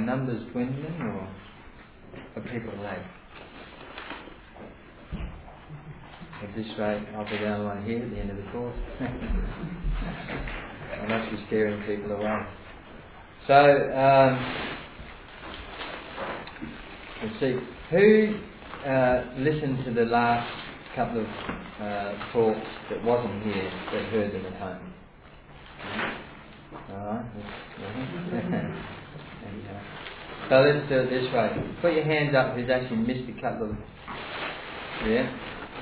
numbers dwindling, or are people late? At this rate, I'll be the only one here at the end of the course. I must be scaring people away. So, let's see. Who listened to the last couple of talks that wasn't here, that heard them at home? Alright. So let's do it this way. Put your hands up who's actually missed a couple of... Yeah?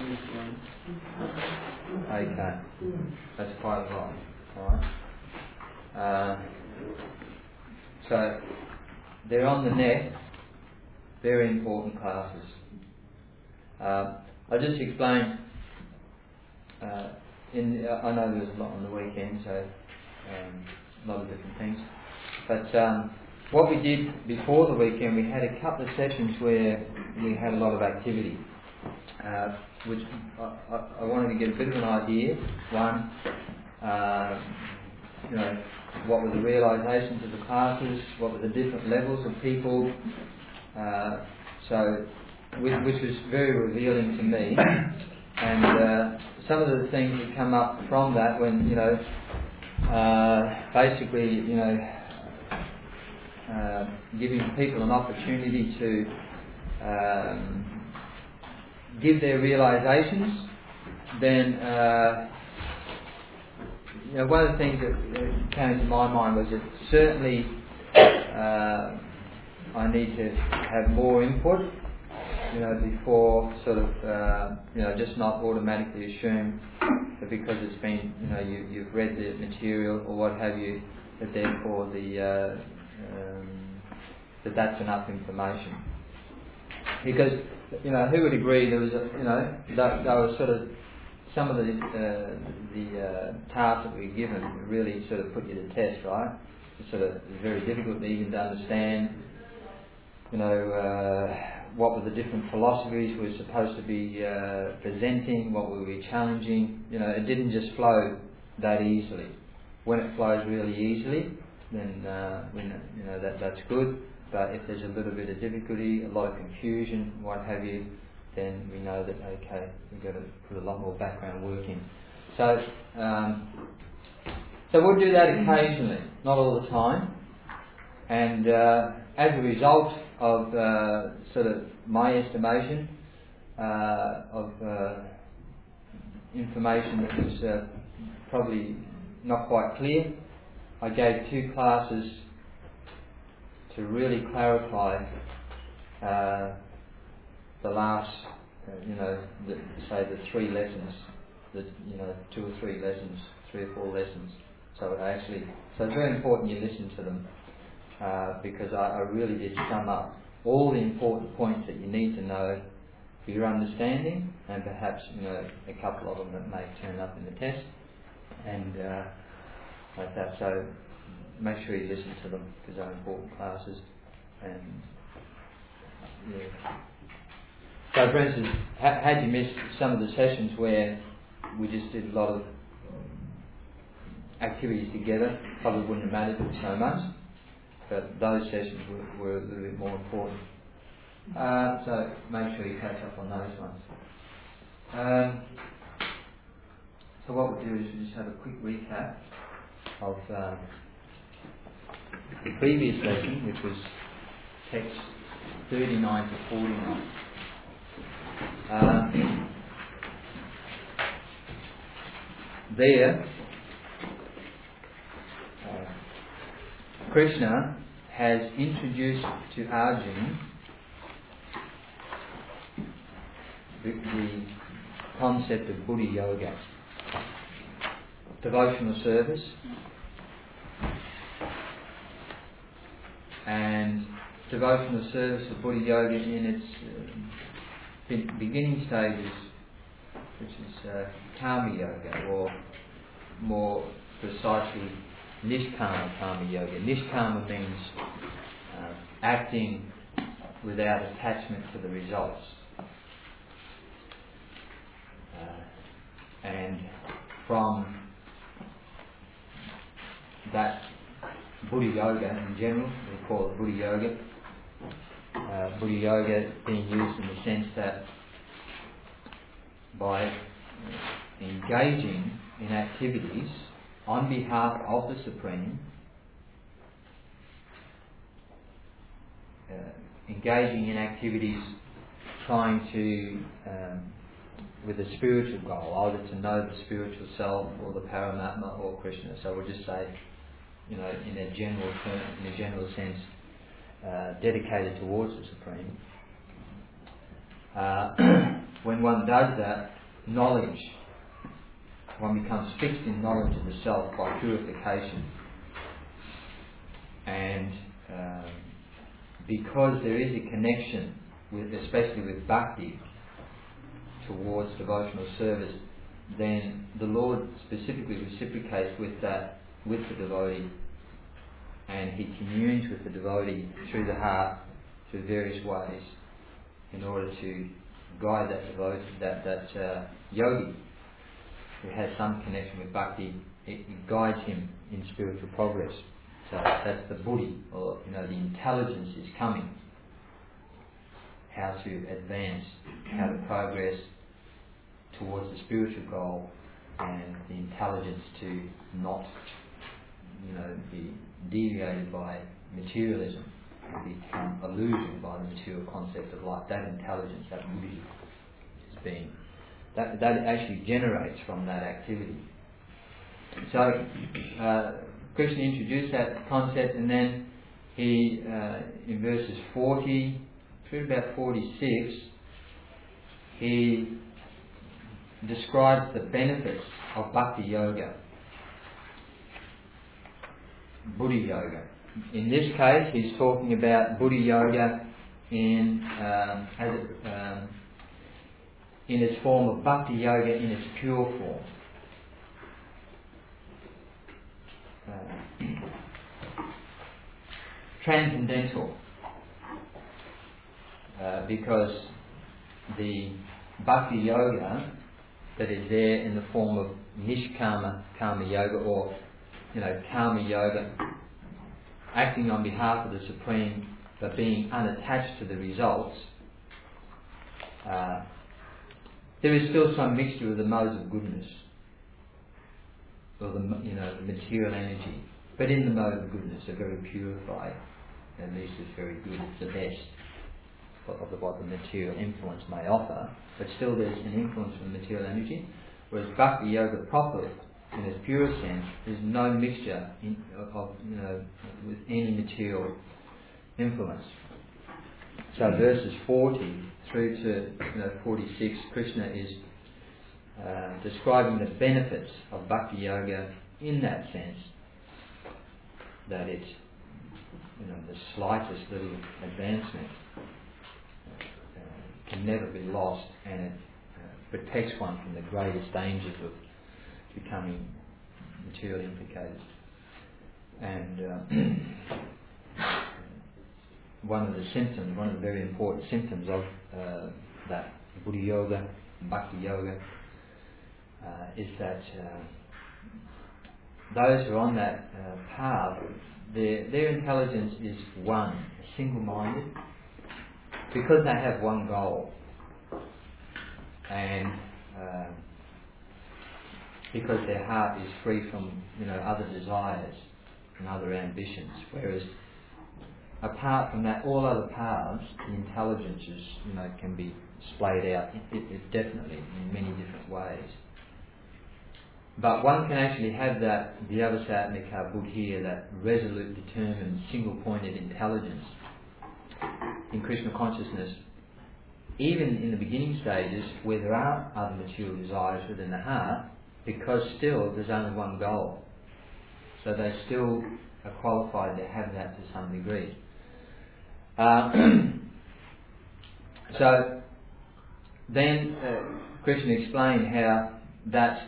Okay. That's quite a lot. Alright. So, they're on the net. Very important classes. I'll just explain. I know there's a lot on the weekend, so a lot of different things. But what we did before the weekend, we had a couple of sessions where we had a lot of activity, which I wanted to get a bit of an idea. One, what were the realisations of the classes? What were the different levels of people? Which was very revealing to me. And some of the things that come up from that, when basically, giving people an opportunity to give their realisations, then one of the things that came to my mind was that certainly I need to have more input, before sort of, just not automatically assume that because it's been, you've read the material or what have you, that therefore that's enough information. Because, who would agree there was, that was sort of some of the tasks that we were given really sort of put you to test, right? It's sort of very difficult even to understand, what were the different philosophies we were supposed to be presenting, what were we challenging. It didn't just flow that easily. When it flows really easily, then that's good. But if there's a little bit of difficulty, a lot of confusion, what have you, then we know that okay, we've got to put a lot more background work in. So we'll do that occasionally, not all the time. And as a result of sort of my estimation of information that was probably not quite clear, I gave 2 classes to really clarify the last, the 3 lessons, 2 or 3 lessons, 3 or 4 lessons. So it's very important you listen to them. Because I really did sum up all the important points that you need to know for your understanding, and perhaps a couple of them that may turn up in the test, and like that. So make sure you listen to them because they're important classes. And so, for instance, had you missed some of the sessions where we just did a lot of activities together, probably wouldn't have mattered so much. But those sessions were a little bit more important. So make sure you catch up on those ones. So what we'll do is we'll just have a quick recap of the previous lesson, which was text 39 to 49. There, Krishna has introduced to Arjuna the concept of Buddha Yoga, devotional service, and devotional service of Buddha Yoga in its beginning stages, which is Karma Yoga, or more precisely Nishkama Karma Yoga. Nishkama means acting without attachment to the results. And from that Buddha Yoga in general. We call it Buddha Yoga. Buddha Yoga being used in the sense that by engaging in activities on behalf of the Supreme, engaging in activities trying to, with a spiritual goal, either to know the spiritual self or the Paramatma or Krishna. So we'll just say, in a general term, in a general sense, dedicated towards the Supreme. When one does that, knowledge, one becomes fixed in knowledge of the self by purification. And because there is a connection, especially with bhakti, towards devotional service, then the Lord specifically reciprocates with that, with the devotee, and He communes with the devotee through the heart, through various ways, in order to guide that devotee, that yogi who has some connection with bhakti. It guides him in spiritual progress. So that's the buddhi, or the intelligence is coming. How to advance, how to progress towards the spiritual goal, and the intelligence to not, be deviated by materialism and become illusioned by the material concept of life. That intelligence, that buddhi, is being that actually generates from that activity. So Krishna introduced that concept, and then he, in verses 40 through about 46, he describes the benefits of Bhakti Yoga, Buddha Yoga. In this case, he's talking about Buddha Yoga in its form of Bhakti Yoga in its pure form. Transcendental, because the Bhakti Yoga that is there in the form of Nishkama Karma Yoga, or Karma Yoga, acting on behalf of the Supreme but being unattached to the results, there is still some mixture of the modes of goodness, or the material energy, but in the mode of goodness, they're very purified. At least it's very good. It's the best of what the material influence may offer, but still there's an influence from the material energy. Whereas Bhakti Yoga proper, in its pure sense, there's no mixture with any material influence. So verses 40 through to 46, Krishna is describing the benefits of Bhakti Yoga in that sense, that it's the slightest little advancement can never be lost, and it protects one from the greatest dangers of becoming materially implicated. And one of the very important symptoms of that Buddha Yoga, Bhakti Yoga, is that those who are on that path, their intelligence is one, single-minded, because they have one goal, and because their heart is free from other desires and other ambitions. Whereas apart from that, all other paths, the intelligence is, can be splayed out it definitely in many different ways. But one can actually have that Vyavasatmika Buddhiya, that resolute, determined, single-pointed intelligence in Krishna consciousness, even in the beginning stages where there are other material desires within the heart, because still there's only one goal. So they still are qualified to have that to some degree. So then Krishna explained how that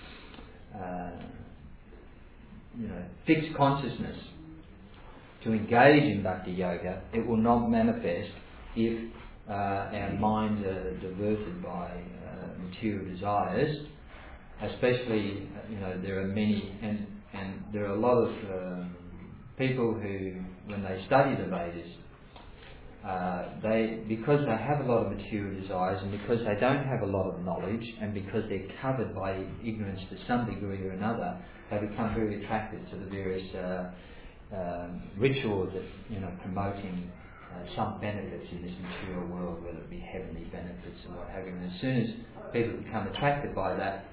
fixed consciousness, to engage in Bhakti Yoga, it will not manifest if our minds are diverted by material desires. Especially, there are many, and there are a lot of people who, when they study the Vedas, because they have a lot of material desires, and because they don't have a lot of knowledge, and because they're covered by ignorance to some degree or another, they become very attracted to the various rituals that promoting some benefits in this material world, whether it be heavenly benefits or what have you. And as soon as people become attracted by that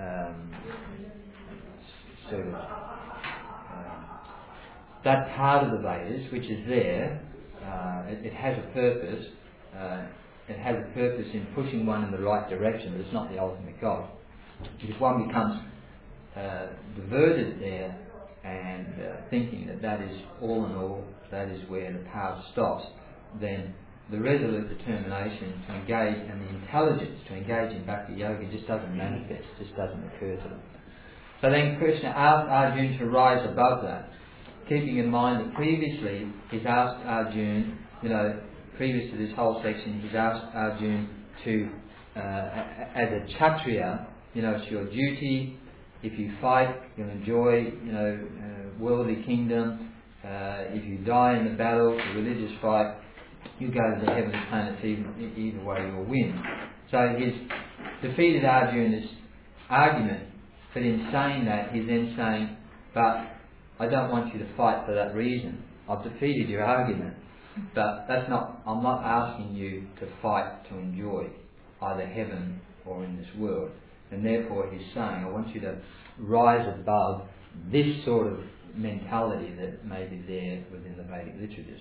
that part of the Vedas, which is there, it has a purpose. It has a purpose in pushing one in the right direction, but it's not the ultimate goal. If one becomes diverted there and thinking that is all in all, that is where the path stops, then the resolute determination to engage and the intelligence to engage in Bhakti Yoga just doesn't manifest, just doesn't occur to them. So then Krishna asked Arjuna to rise above that, keeping in mind that previously he's asked Arjuna, previous to this whole section, he's asked Arjuna to, as a Kshatriya, it's your duty. If you fight, you'll enjoy, worldly kingdom. If you die in the battle, the religious fight, you go to the heavenly planets. Either way, you'll win. So he's defeated Arjuna's argument, but in saying that, he's then saying, "But I don't want you to fight for that reason. I've defeated your argument, but I'm not asking you to fight to enjoy either heaven or in this world." And therefore he's saying, I want you to rise above this sort of mentality that may be there within the Vedic literatures.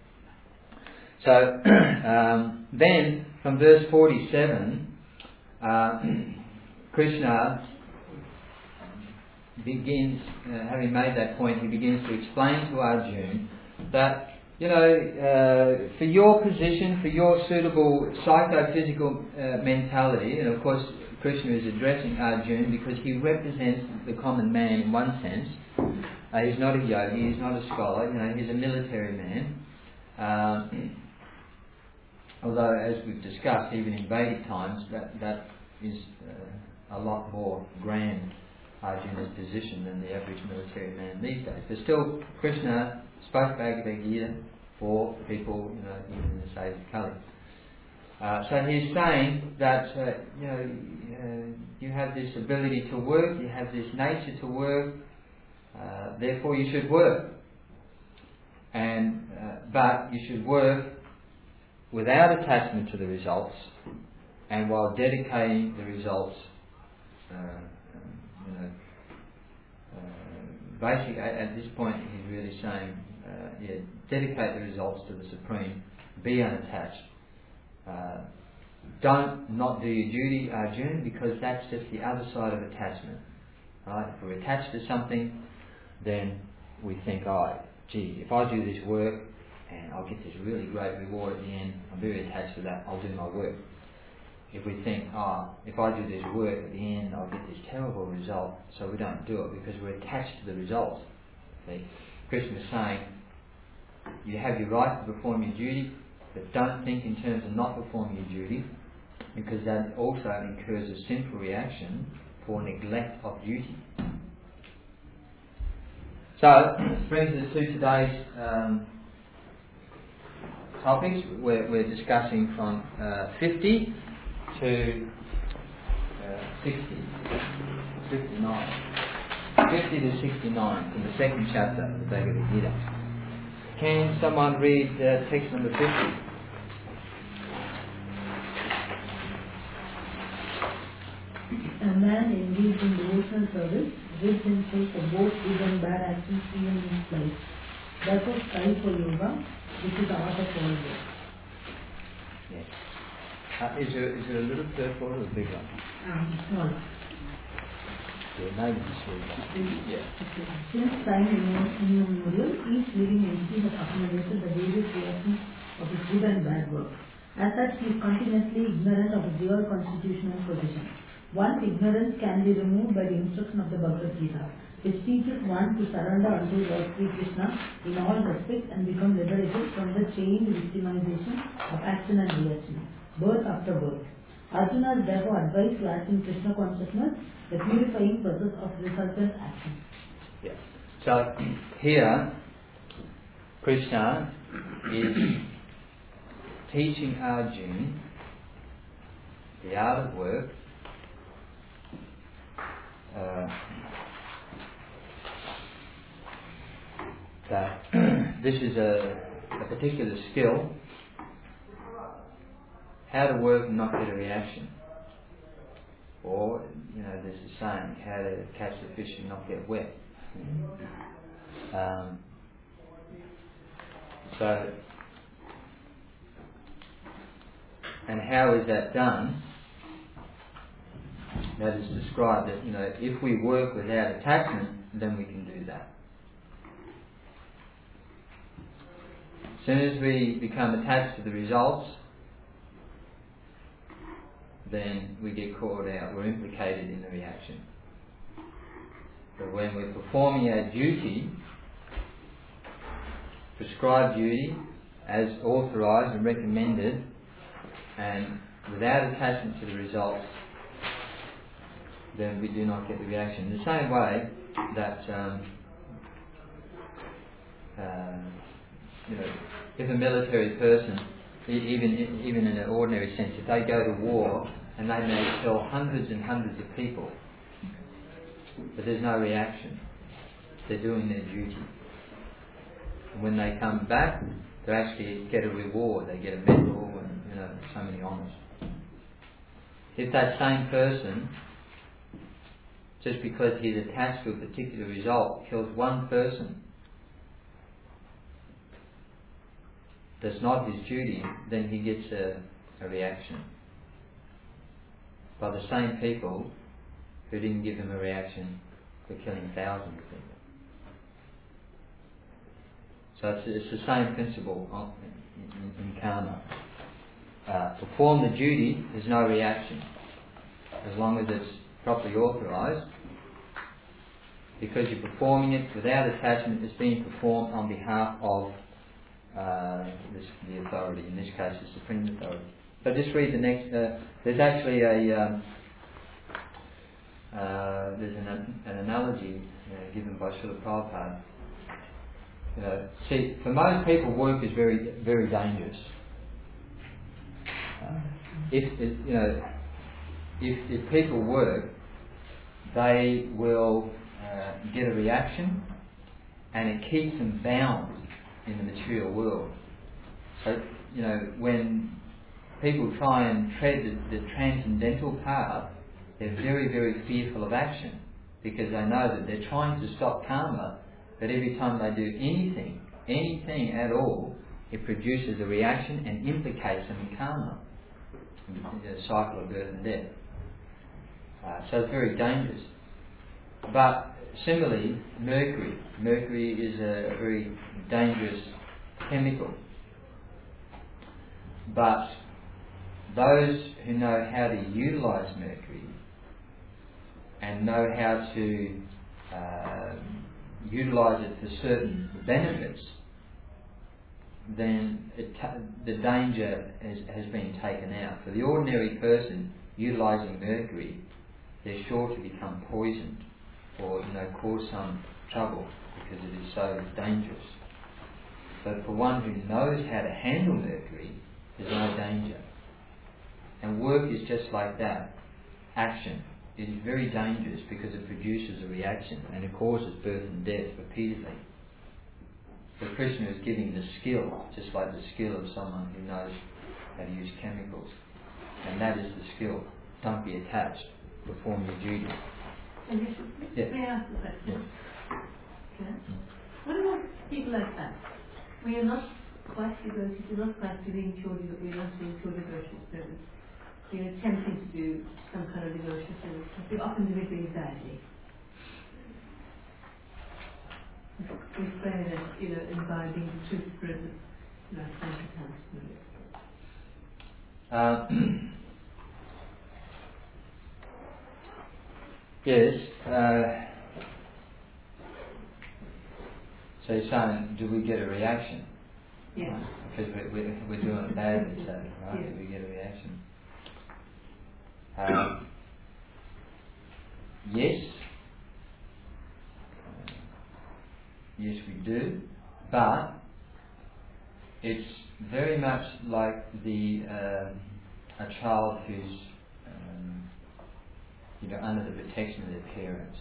So then from verse 47, Krishna begins, having made that point, he begins to explain to Arjuna that for your position, for your suitable psychophysical mentality, and of course Krishna is addressing Arjuna because he represents the common man in one sense. He's not a yogi, he's not a scholar, he's a military man. Although, as we've discussed, even in Vedic times, that is a lot more grand, Arjuna's position, than the average military man these days. But still, Krishna spoke Bhagavad Gita for people, even in the stage of Kali. So he's saying that you have this ability to work, you have this nature to work, therefore you should work. And but you should work without attachment to the results, and while dedicating the results. Basically, at this point, he's really saying, dedicate the results to the Supreme, be unattached. Don't not do your duty, Arjuna, because that's just the other side of attachment. Right? If we're attached to something, then we think, if I do this work and I'll get this really great reward at the end, I'm very attached to that, I'll do my work. If we think, if I do this work at the end, I'll get this terrible result, so we don't do it because we're attached to the results. See? Krishna is saying, you have your right to perform your duty, but don't think in terms of not performing your duty, because that also incurs a sinful reaction for neglect of duty. So, this brings us to today's topics. We're discussing from 50 to 60, 59. 50 to 69 from the second chapter of the Bhagavad Gita. Can someone read text number 50? A man engaged in devotional service gives himself for both good and bad actions even in his life. Therefore, strive for yoga, which is the art of all work. Yes. Is it a little purple or a big one? Small. Yeah, maybe just read that. Yeah. Since time immemorial, each living entity has accumulated the various reactions of his good and bad work. As such, he is continuously ignorant of his real constitutional position. One's ignorance can be removed by the instruction of the Bhagavad Gita, which teaches one to surrender unto Lord Sri Krishna in all respects and become liberated from the chained victimization of action and reaction, birth after birth. Arjuna is therefore advised to act in Krishna consciousness, the purifying process of resultant action. Yeah. So here Krishna is teaching Arjuna the art of work, that this is a particular skill, how to work and not get a reaction. Or, there's a saying, how to catch the fish and not get wet. And how is that done? That is described that, if we work without attachment, then we can do that. As soon as we become attached to the results, then we get caught out, we're implicated in the reaction. But when we're performing our duty, prescribed duty, as authorised and recommended, and without attachment to the results, then we do not get the reaction. In the same way that, if a military person, even in an ordinary sense, if they go to war and they may kill hundreds and hundreds of people, but there's no reaction, they're doing their duty. And when they come back, they actually get a reward. They get a medal and so many honours. If that same person, just because he's attached to a particular result, kills one person, that's not his duty, then he gets a reaction by the same people who didn't give him a reaction for killing thousands of people. So it's the same principle in karma. Perform the duty, there's no reaction. As long as it's properly authorised, because you're performing it without attachment, it's being performed on behalf of the authority, in this case the Supreme Authority. So just read the next, there's actually there's an analogy given by Srila Prabhupada. See, for most people work is very, very dangerous. If people work, they will get a reaction, and it keeps them bound in the material world. So, when people try and tread the transcendental path, they're very, very fearful of action, because they know that they're trying to stop karma, but every time they do anything at all, it produces a reaction and implicates them in karma, the cycle of birth and death. So it's very dangerous. But similarly, mercury is a very dangerous chemical. But those who know how to utilise mercury and know how to utilise it for certain benefits, then the danger has been taken out. For the ordinary person utilising mercury, they're sure to become poisoned or cause some trouble because it is so dangerous. But for one who knows how to handle mercury, there's no danger. And work is just like that. Action. It is very dangerous because it produces a reaction and it causes birth and death repeatedly. So Krishna is giving the skill, just like the skill of someone who knows how to use chemicals. And that is the skill. Don't be attached. Perform your duty. May I ask a question? Yeah. Okay. What about people like that? We are not quite devoted, we're not quite doing pure devotion, we're not doing pure devotion service. We are attempting to do some kind of devotion service, but we often do it very badly. We pray that, imbibing the true spirit of sanctity. Yes. So you're saying, do we get a reaction? Yes. Because we're doing it badly, so right? Yes. Do we get a reaction? Yes. Yes, we do. But it's very much like a child who's under the protection of their parents.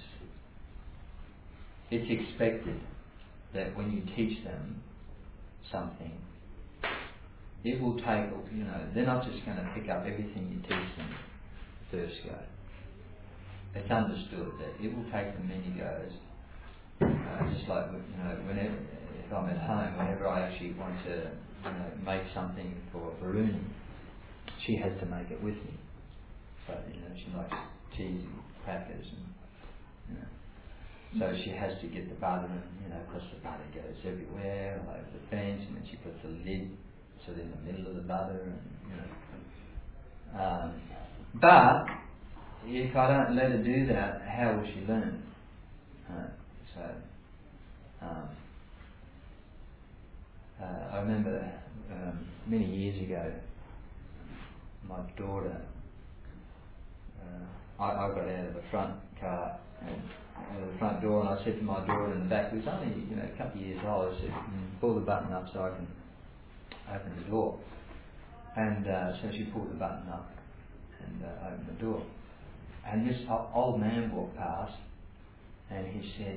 It's expected that when you teach them something, it will take, they're not just going to pick up everything you teach them first go. It's understood that it will take them many goes. Just like, whenever, if I'm at home, whenever I actually want to, make something for Varuni, she has to make it with me. So, she likes cheese and crackers and, so she has to get the butter and, because the butter goes everywhere, all over the fence, and then she puts the lid sort of in the middle of the butter and, but if I don't let her do that, how will she learn? I remember many years ago, my daughter, I got out of the front car and out of the front door, and I said to my daughter in the back, who was only a couple of years old, I said, pull the button up so I can open the door. And so she pulled the button up and opened the door. And this old man walked past, and he said,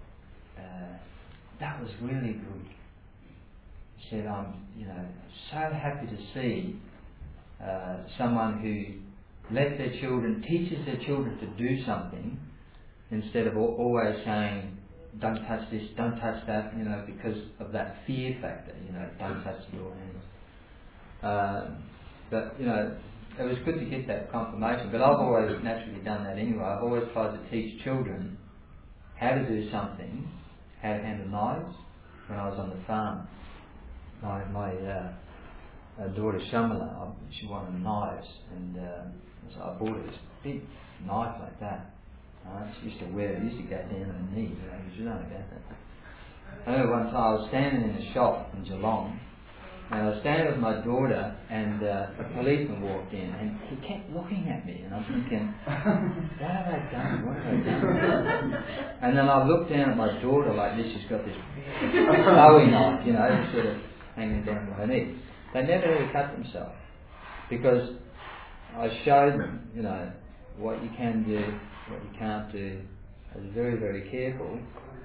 that was really good. He said, I'm so happy to see someone who lets their children, teaches their children to do something instead of always saying, don't touch this, don't touch that, because of that fear factor, don't touch your hands. But, it was good to get that confirmation, but I've always naturally done that anyway. I've always tried to teach children how to do something, how to handle knives, when I was on the farm. My daughter Shamala, she wanted knives, and so I bought her this big knife like that. She used to wear it, used to go down on her knees, because you don't know about that. I remember one time I was standing in a shop in Geelong, and I was standing with my daughter, and a policeman walked in, and he kept looking at me, and I'm thinking, what have I done? What have I done? And then I looked down at my daughter like this. She's got this Bowie knife, sort of hanging down by her knee. They never ever cut themselves, because I showed them, what you can do, what you can't do. I was very, very careful.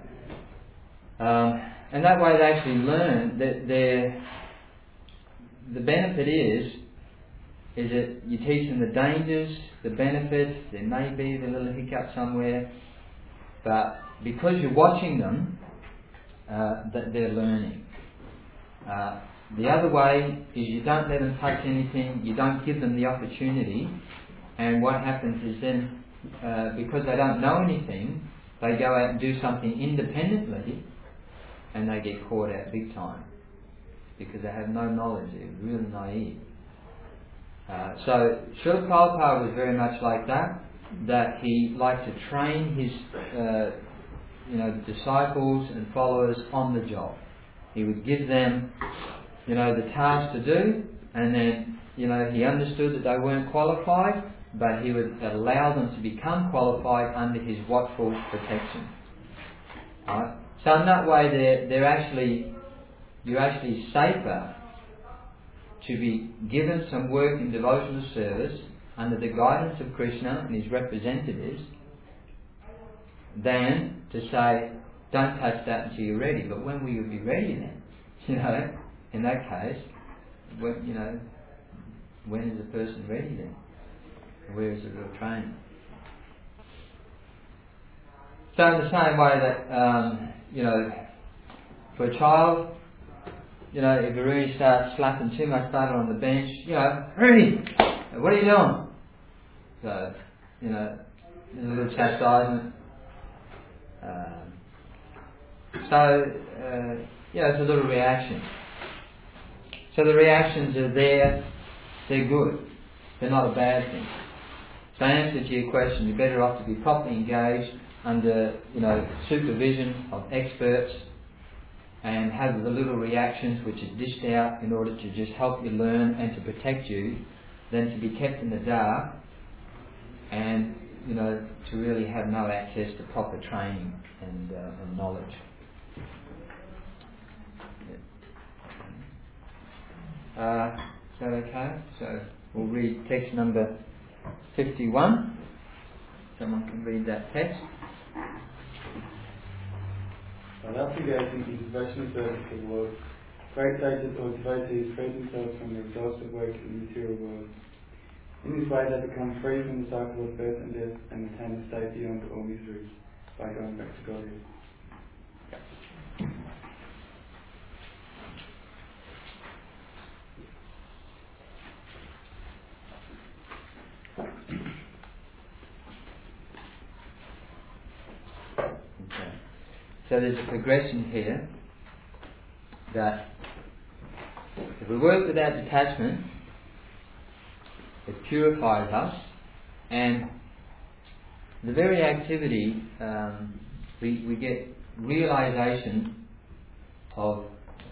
And that way they actually learn that the benefit is that you teach them the dangers, the benefits. There may be the little hiccup somewhere, but because you're watching them, that they're learning. The other way is you don't let them touch anything, you don't give them the opportunity, and what happens is then, because they don't know anything, they go out and do something independently, and they get caught out big time, because they have no knowledge, they're really naive. So Srila Prabhupada was very much like that he liked to train his disciples and followers on the job. He would give them the task to do, and then he understood that they weren't qualified, but he would allow them to become qualified under his watchful protection. Right? So in that way you're actually safer to be given some work in devotional service under the guidance of Krishna and his representatives than to say, don't touch that until you're ready. But when will you be ready then? In that case, when is a person ready then? Where is the real training? So in the same way that, for a child, if Varuni starts slapping too much butter on the bench, Varuni, what are you doing? So, there's a little chastisement. It's a little reaction. So the reactions are there, they're good. They're not a bad thing. So in answer to your question, you're better off to be properly engaged under, supervision of experts, and have the little reactions which are dished out in order to just help you learn and to protect you, than to be kept in the dark and, to really have no access to proper training and knowledge. Is that okay? So we'll read text number 51. Someone can read that text. By navigating into rational vertical world, great sages or devotees free themselves from the exhaustive work in the material world. In this way they become free from the cycle of birth and death and attain a state beyond all miseries by going back to Godhead. Okay. So there's a progression here that if we work without detachment, it purifies us, and the very activity we get realization of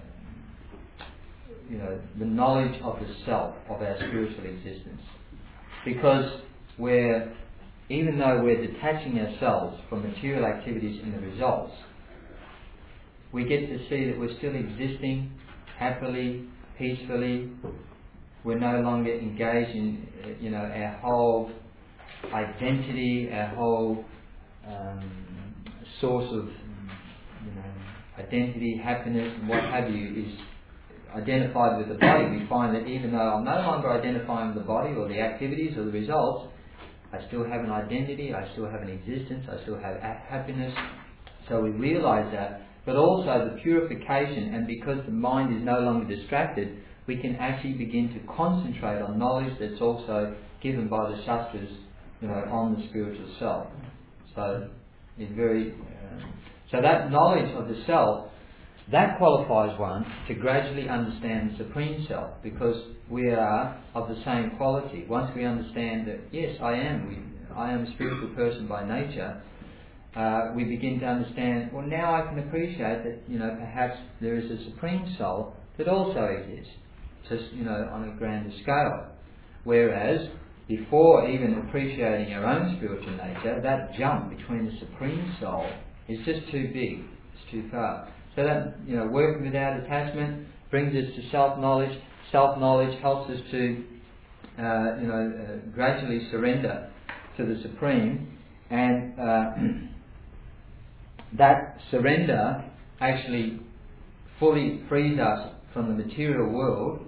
the knowledge of the self, of our spiritual existence, because even though we're detaching ourselves from material activities and the results, we get to see that we're still existing happily, peacefully. We're no longer engaged in our whole identity, our whole source of identity, happiness and what have you is identified with the body. We find that even though I'm no longer identifying with the body or the activities or the results, I still have an identity, I still have an existence, I still have happiness. So we realise that, but also the purification, and because the mind is no longer distracted, we can actually begin to concentrate on knowledge that's also given by the Shastras, on the spiritual self. So it's so that knowledge of the self, that qualifies one to gradually understand the Supreme Self, because we are of the same quality. Once we understand that, yes, I am a spiritual person by nature, we begin to understand, well, now I can appreciate that, perhaps there is a Supreme Soul that also exists, just, on a grander scale. Whereas, before even appreciating our own spiritual nature, that jump between the Supreme Soul is just too big, it's too far. So that, working without attachment brings us to self-knowledge. Self-knowledge helps us to, gradually surrender to the Supreme, and that surrender actually fully frees us from the material world,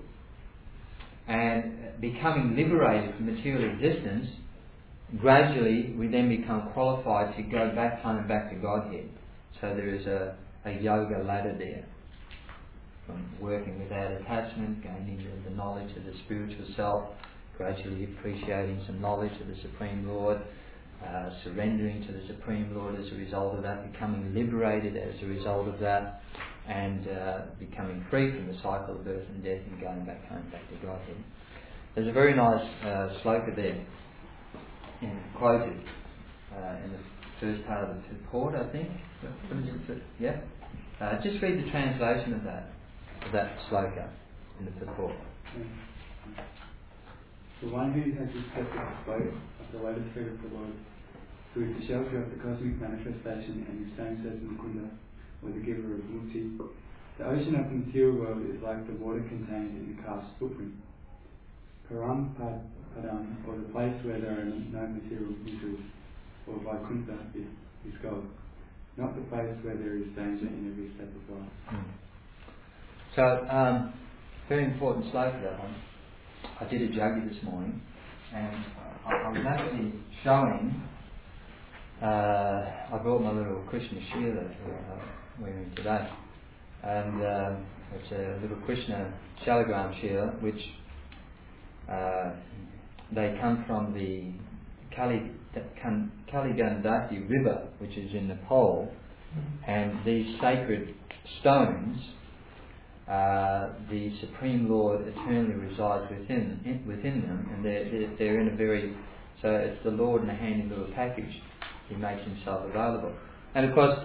and becoming liberated from material existence, gradually we then become qualified to go back home, back to Godhead. So there is a yoga ladder there, from working without attachment, gaining the knowledge of the spiritual self, gradually appreciating some knowledge of the Supreme Lord, surrendering to the Supreme Lord as a result of that, becoming liberated as a result of that, and becoming free from the cycle of birth and death and going back home, back to Godhead. There's a very nice sloka there, quoted in the first part of the purport, I think. Yeah? Just read the translation of that sloka in the purport. The one who has accepted the spoke of the lotus feet of the Lord, who is the shelter of the cosmic manifestation and his same says Mukunda, or the giver of mukti. The ocean of the material world is like the water contained in the calf's footprint. Param Padam, or the place where there are no material miseries, or Vaikuntha is God, not the place where there is danger in every step of life. So, very important sloka, that one. I did a juggy this morning, and I was actually showing. I brought my little Krishna Shila that I'm wearing today, and it's a little Krishna Shalagram Shila, which they come from the Kaligandaki river, which is in Nepal, and these sacred stones, the Supreme Lord eternally resides within them, and they're in a very, so it's the Lord in a handy little package. He makes himself available, and of course,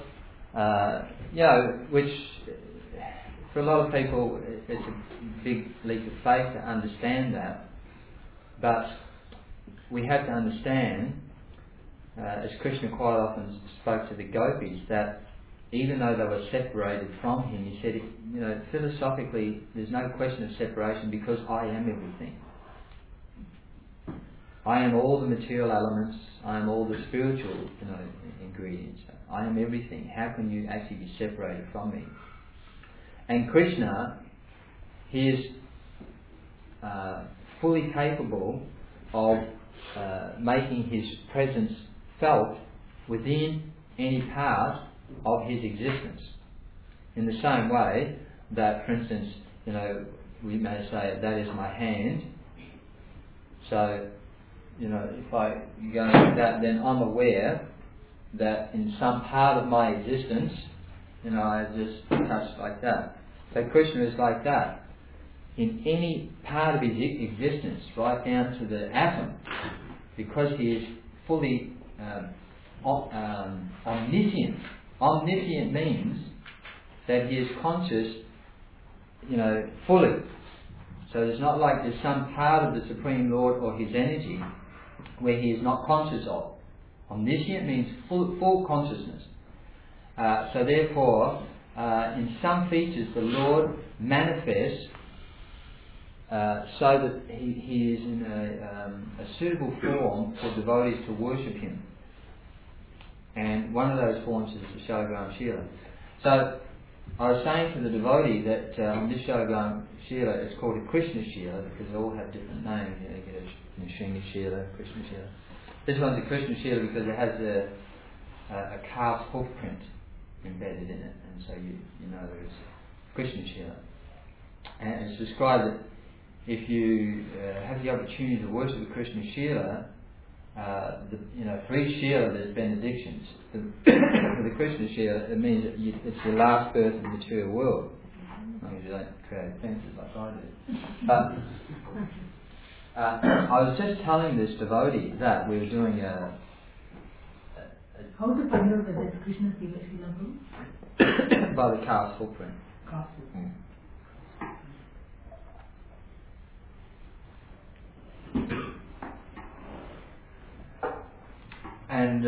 which for a lot of people it's a big leap of faith to understand that, but we have to understand, as Krishna quite often spoke to the gopis, that even though they were separated from him, he said, philosophically, there's no question of separation because I am everything. I am all the material elements. I am all the spiritual, ingredients. I am everything. How can you actually be separated from me? And Krishna, he is fully capable of making his presence felt within any part of his existence. In the same way that, for instance, we may say, that is my hand. So, if I go like that, then I'm aware that in some part of my existence, I just touch like that. So Krishna is like that. In any part of his existence, right down to the atom, because he is fully omniscient. Omniscient means that he is conscious, fully. So it's not like there's some part of the Supreme Lord or his energy where he is not conscious of. Omniscient means full consciousness. So therefore, in some features the Lord manifests so that he is in a suitable form for devotees to worship him. And one of those forms is the Shalagram Shila. So I was saying to the devotee that on this Shalagram Shila it's called a Krishna Shila because they all have different names. You get a Srini Shila, Krishna Shila. This one's a Krishna Shila because it has a calf's hoof print embedded in it, and so you know there is Krishna Shila. And it's described that if you have the opportunity to worship the Krishna Shila, for each Shila there's benedictions. For the Krishna Shila, it means that it's your last birth in the material world. As long as you don't create offences like I do. But I was just telling this devotee that we were doing How to find out whether it's Krishna Shila? by the calf's footprint. Calf's footprint. And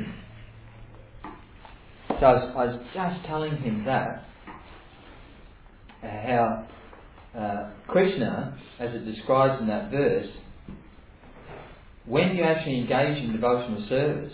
so I was just telling him that how Krishna, as it describes in that verse, when you actually engage in devotional service,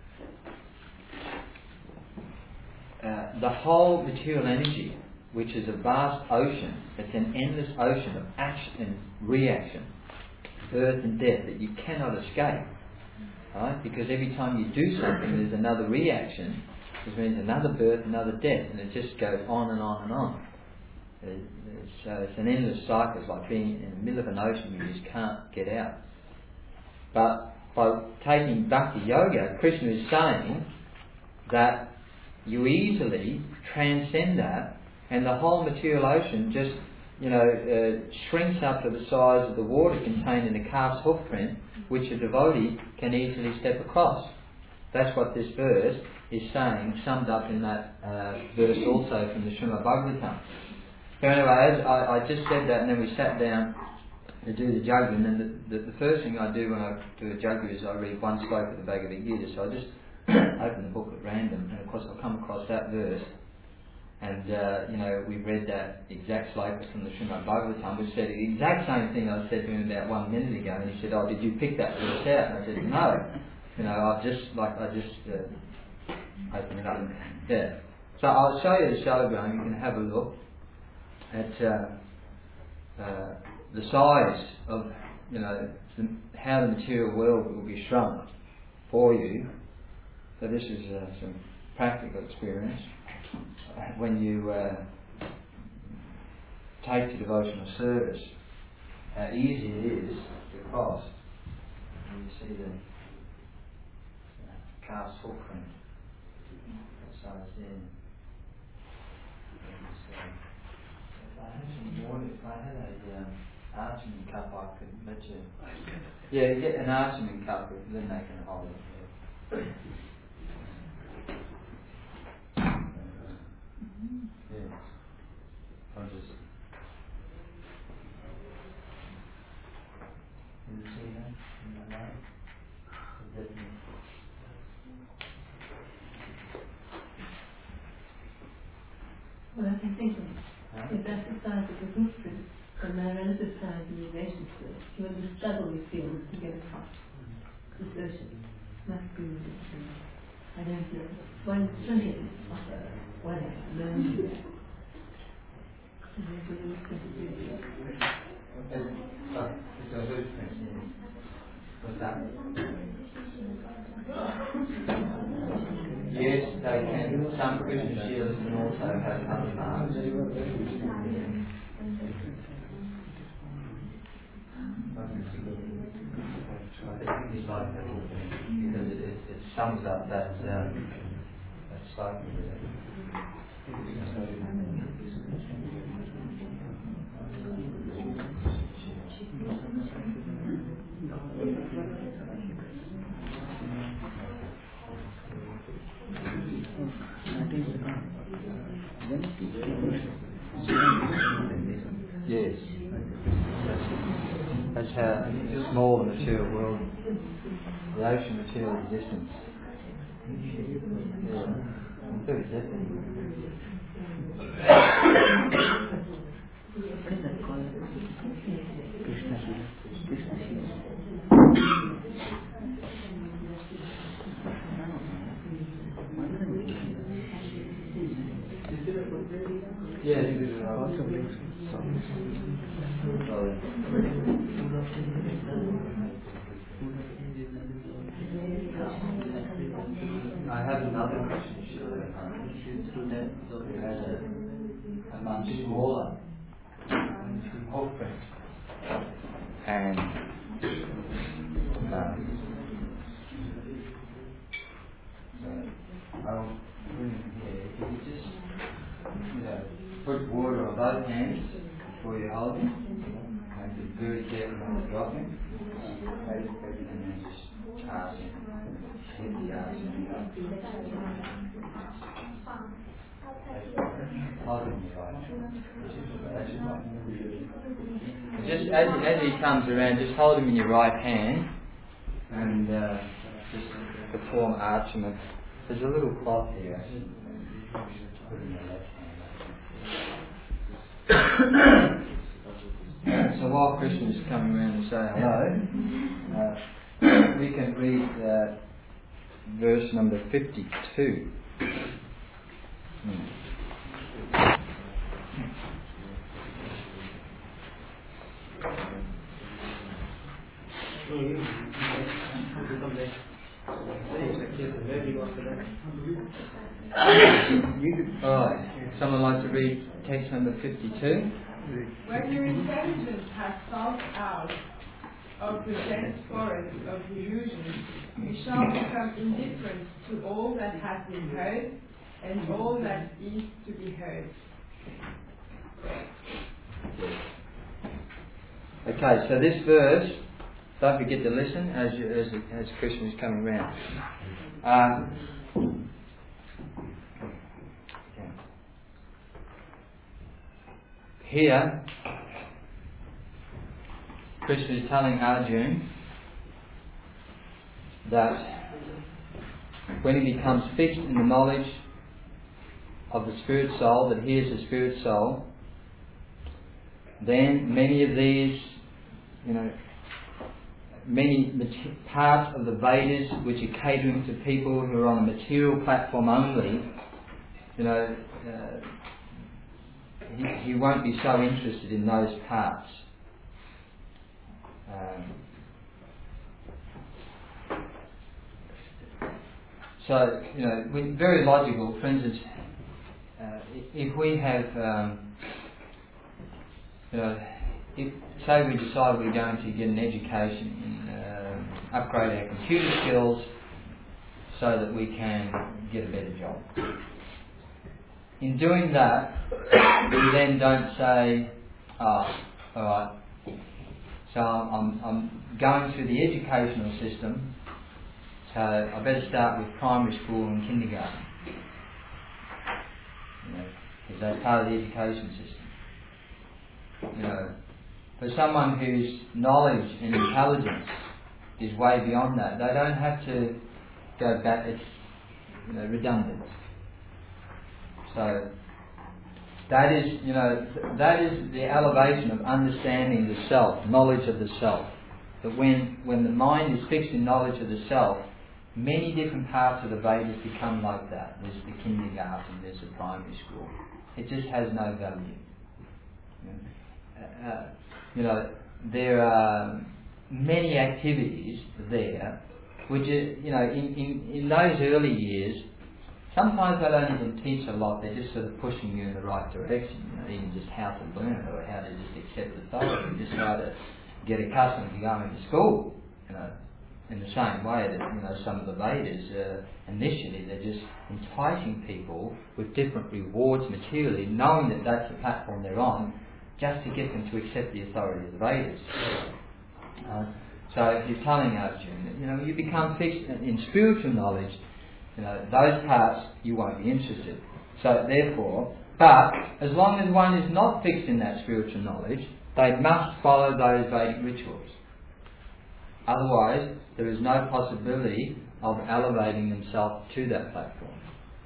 the whole material energy, which is a vast ocean, it's an endless ocean of action and reaction, birth and death that you cannot escape. Right? Because every time you do something, there's another reaction, which means another birth, another death, and it just goes on and on and on. It's an endless cycle. It's like being in the middle of an ocean you just can't get out. But by taking Bhakti Yoga, Krishna is saying that you easily transcend that, and the whole material ocean just shrinks up to the size of the water contained in a calf's hoof print, which a devotee can easily step across. That's what this verse is saying, summed up in that verse also from the Srimad Bhagavatam. So anyway, as I just said that, and then we sat down to do the jaggu, and then the first thing I do when I do a jaggu is I read one sloka of the Bhagavad Gita. So I just open the book at random, and of course I'll come across that verse. And we've read that exact sloka from the Srimad Bhagavatam, which said the exact same thing I said to him about 1 minute ago. And he said, "Oh, did you pick that verse out?" And I said, "No, I just open it up." Yeah. So I'll show you the Shalagram. You can have a look at the size of how the material world will be shrunk for you. So this is some practical experience. When you take to devotional service, how easy it is to cross. And you see the calf's footprint. That size there. If I had some water, if I had a Archman cup, I could let you. Yeah, get an Archman cup, then they can hold it. Yes. I'll just. Can you see that in the light? the blueprint, when my relatives had the relationship, he was a struggle with feelings to get across this ocean. Must be I don't know. One twentieth of whatever, learning that. What's that? Yes, they can. Some Christian shields can also have other marks. I think it's like that because it sums up that cycle. Yes. That's how small the material world, the ocean material existence. Yeah. Very definitely. Yeah, you do that. I have another Christian shield at home who has a much smaller footprint. And I'll bring it here. If you just put water on both hands before you hold it, and be very careful not to drop him, and then just charge him. Hit the arms and up. Hold him right. Just as he comes around, just hold him in your right hand and just perform archment. There's a little cloth here. Put in your left hand. So while Krishna is coming around to say hello, we can read verse number 52. Alright, someone like to read text number 52? When your intelligence has sought out or presents forests of illusion, you shall become indifferent to all that has been heard and all that is to be heard. Okay, so this verse, don't forget to listen as Krishna is coming round. Here, Krishna is telling Arjuna that when he becomes fixed in the knowledge of the spirit soul, that he is a spirit soul, then many of these, many parts of the Vedas which are catering to people who are on a material platform only, he won't be so interested in those parts. So, very logical. For instance, if we have, say we decide we're going to get an education in upgrade our computer skills so that we can get a better job. In doing that, we then don't say, alright, so I'm going through the educational system, so I better start with primary school and kindergarten. Because that's part of the education system. For someone whose knowledge and intelligence is way beyond that, they don't have to go back, it's redundant. So that is, that is the elevation of understanding the self, knowledge of the self. That when the mind is fixed in knowledge of the self, many different parts of the Vedas become like that. There's the kindergarten, there's the primary school. It just has no value. There are many activities there which, in those early years, sometimes they don't even teach a lot. They're just sort of pushing you in the right direction. Even just how to learn it, or how to just accept authority, just how to get accustomed to going to school. In the same way that some of the Vedas initially they're just enticing people with different rewards materially, knowing that that's the platform they're on, just to get them to accept the authority of the Vedas. So if you're telling Arjuna that you become fixed in spiritual knowledge, those parts you won't be interested. So therefore, but as long as one is not fixed in that spiritual knowledge, they must follow those Vedic rituals. Otherwise, there is no possibility of elevating themselves to that platform.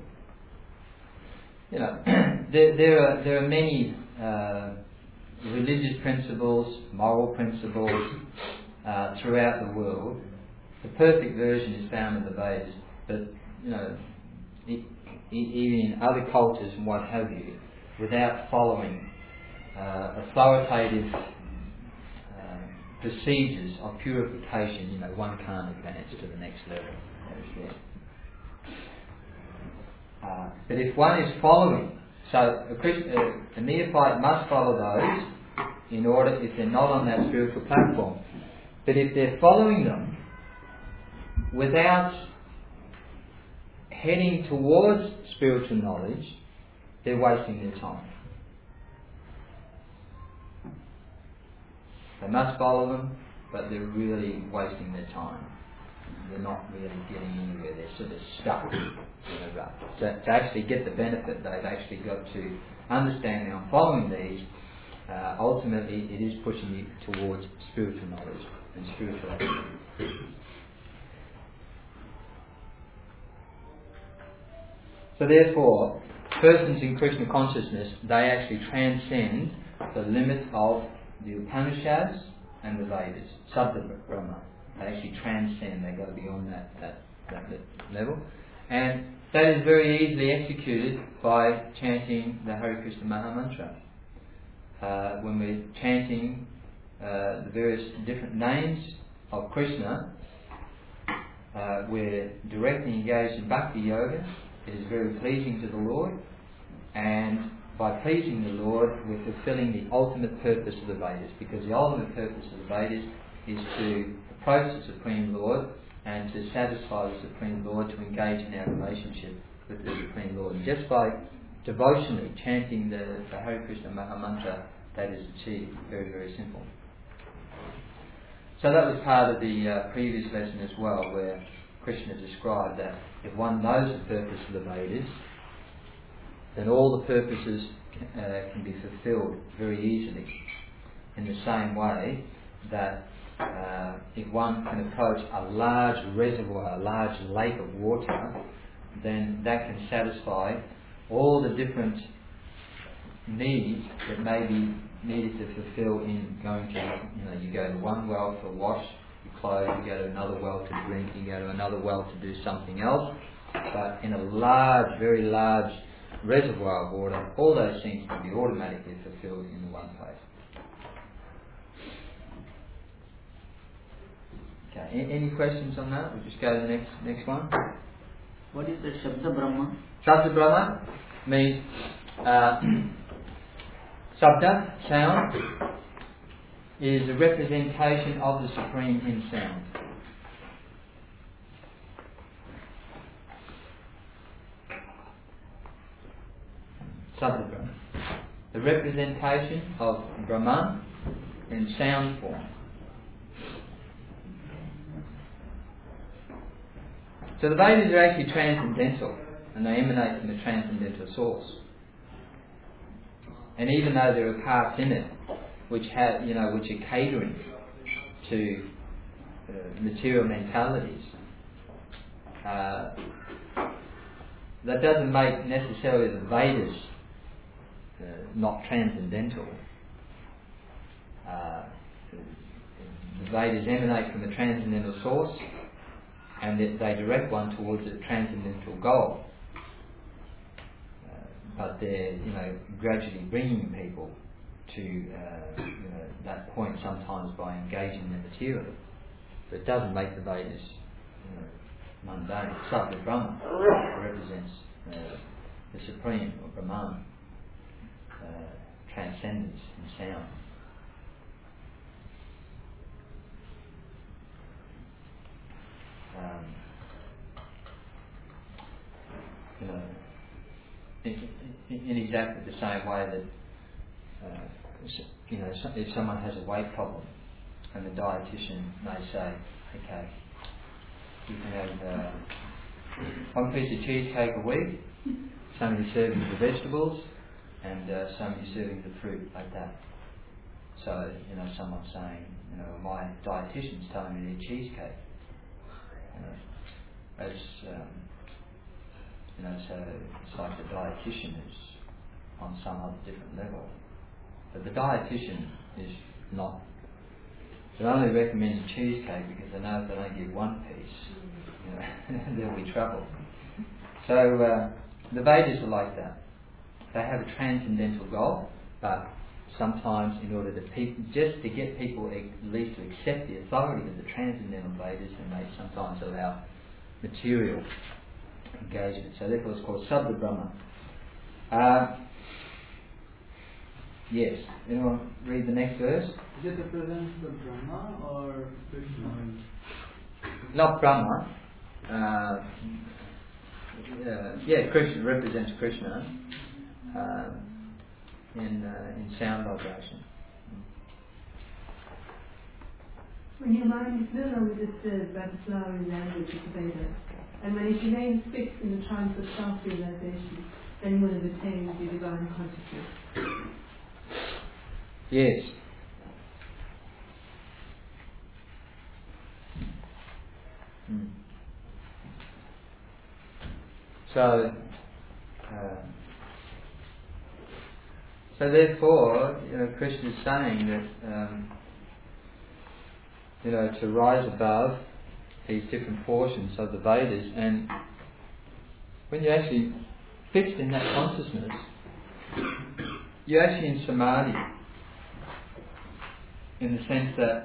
There are many religious principles, moral principles throughout the world. The perfect version is found in the Vedas, but even in other cultures and what have you, without following authoritative procedures of purification, one can't advance to the next level. But if one is following, so a neophyte must follow those in order, if they're not on that spiritual platform. But if they're following them without heading towards spiritual knowledge, they're wasting their time. They must follow them, but they're really wasting their time. They're not really getting anywhere. They're sort of stuck in a rut. So to actually get the benefit, they've actually got to understand now, following these, ultimately it is pushing you towards spiritual knowledge and spiritual activity. So therefore, persons in Krishna consciousness, they actually transcend the limit of the Upanishads and the Vedas, Sabda Brahma. They actually transcend, they go beyond that level. And that is very easily executed by chanting the Hare Krishna Maha Mantra. When we're chanting the various different names of Krishna, we're directly engaged in Bhakti Yoga. It is very pleasing to the Lord, and by pleasing the Lord, we're fulfilling the ultimate purpose of the Vedas, because the ultimate purpose of the Vedas is to approach the Supreme Lord and to satisfy the Supreme Lord, to engage in our relationship with the Supreme Lord. And just by devotionally chanting the Hare Krishna Maha Mantra, that is achieved. Very, very simple. So that was part of the previous lesson as well, where Krishna described that if one knows the purpose of the Vedas, then all the purposes can be fulfilled very easily. In the same way that if one can approach a large reservoir, a large lake of water, then that can satisfy all the different needs that may be needed to fulfill in going to, you go to one well to wash your clothes, you go to another well to drink, you go to another well to do something else. But in a large, very large reservoir of water, all those things can be automatically fulfilled in one place. Okay, any questions on that? We'll just go to the next one. What is the Shabda Brahma? Shabda Brahma means Shabda, sound, is a representation of the Supreme in sound. Sabda Brahma. The representation of Brahman in sound form. So the Vedas are actually transcendental, and they emanate from a transcendental source. And even though there are parts in it which have, which are catering to material mentalities, that doesn't make necessarily the Vedas not transcendental. The Vedas emanate from a transcendental source, and that they direct one towards a transcendental goal. But they're, gradually bringing people to, that point sometimes by engaging them materially. But it doesn't make the Vedas, mundane. Sabda Brahma represents the supreme, or Brahman, transcendence in sound. In exactly the same way that if someone has a weight problem and the dietitian may say, okay, you can have one piece of cheesecake a week, somebody serving the vegetables and somebody serving the fruit, like that. So someone saying, my dietitian's telling me to eat cheesecake. So it's like the dietitian is on some other different level. But the dietitian is not. They're only recommending cheesecake because they know if they don't give one piece, there'll be trouble. So the Vedas are like that. They have a transcendental goal, but sometimes in order to just to get people at least to accept the authority of the transcendental Vedas, and they sometimes allow material engagement. So therefore it's called Sabda Brahma. Yes. Anyone read the next verse? Is it represents the Brahma or Krishna? Not Brahma. Krishna represents Krishna in sound vibration. When your mind is no longer disturbed by the flowery language of the Vedas, and when it remains fixed in the trance of self-realization, then you will have attained the divine consciousness. Yes. So therefore, Krishna is saying that to rise above these different portions of the Vedas, and when you're actually fixed in that consciousness, you're actually in samadhi, in the sense that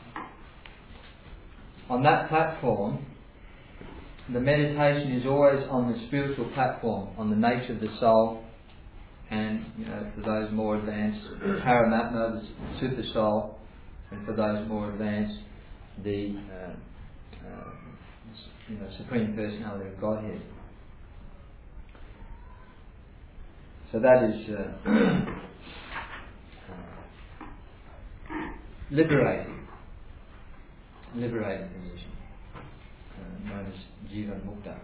on that platform, the meditation is always on the spiritual platform, on the nature of the soul, and for those more advanced, Paramatma, the super soul, and for those more advanced, the Supreme Personality of Godhead. So that is liberating position, known as Jivan Mukta.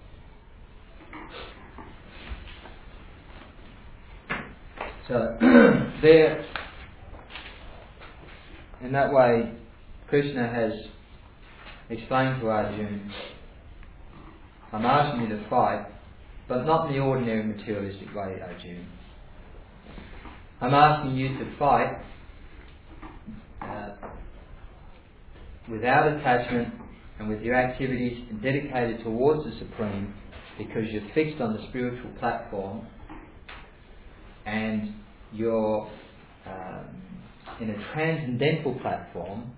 So there, in that way, Krishna has explained to Arjuna, I'm asking you to fight, but not in the ordinary materialistic way, Arjuna. I'm asking you to fight without attachment and with your activities dedicated towards the Supreme, because you're fixed on the spiritual platform and you're in a transcendental platform,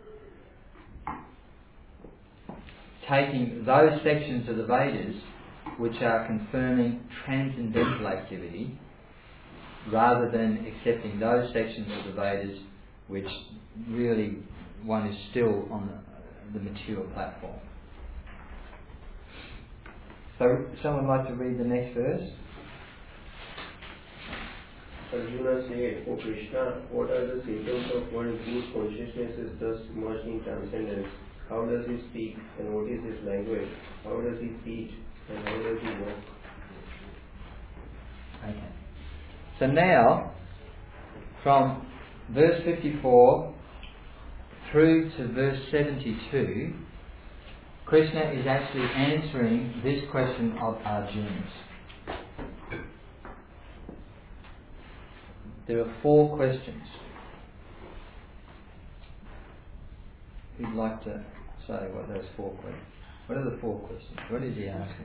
taking those sections of the Vedas which are confirming transcendental activity, rather than accepting those sections of the Vedas which really one is still on the material platform. So, someone like to read the next verse? Arjuna said, O Krishna, what are the symptoms of one whose consciousness is thus immersed in transcendence? How does he speak, and what is his language? How does he eat, and how does he walk? Okay. So now, from verse 54 through to verse 72, Krishna is actually answering this question of Arjuna's. there are 4 questions. Who'd like to say what those 4 questions? What are the 4 questions? What is he asking?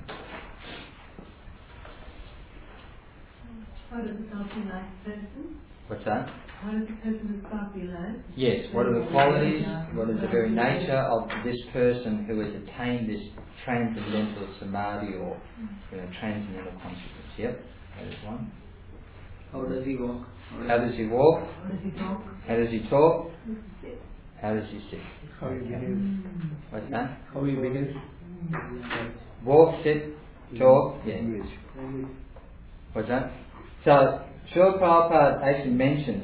How does the self-realized person? What's that? How does the person who self-realized? Yes, what are the qualities, what is the very nature of this person who has attained this transcendental samadhi or transcendental consciousness? Yep, that is one. How does he walk? How does he walk? How does he talk? How does he talk? How does he sit? How does he sit? How he behaves. What's that? How he behaves. Walk, sit, talk, yeah. What's that? So, Srila Prabhupada actually mentions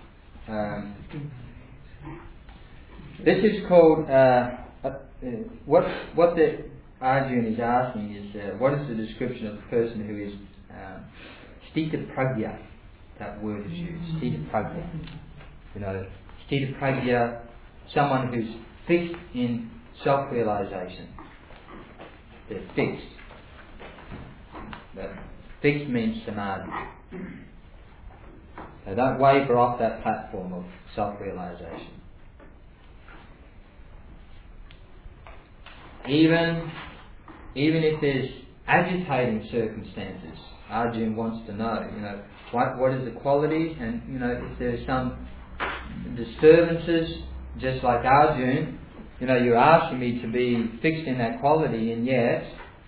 this is called what the Arjuna is asking is what is the description of the person who is Sthita Pragya? That word is used, Sthita Pragya. Sthita Pragya, someone who's fixed in self-realization. They're fixed. But fixed means samadhi. They don't waver off that platform of self-realization. Even if there's agitating circumstances, Arjuna wants to know, what is the qualities, and if there's some disturbances, just like Arjuna, you're asking me to be fixed in that quality, and yet,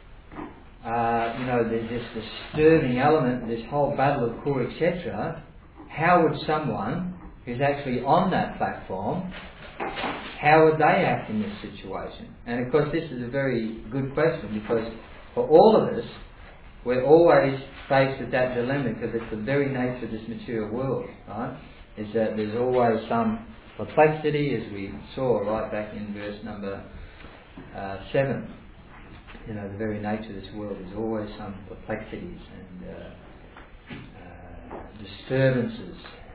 there's this disturbing element, this whole battle of core, etc. How would someone who's actually on that platform, how would they act in this situation? And of course, this is a very good question, because for all of us, we're always faced with that dilemma, because it's the very nature of this material world, right? Is that there's always some perplexity, as we saw right back in verse number 7. The very nature of this world is always some perplexities and disturbances.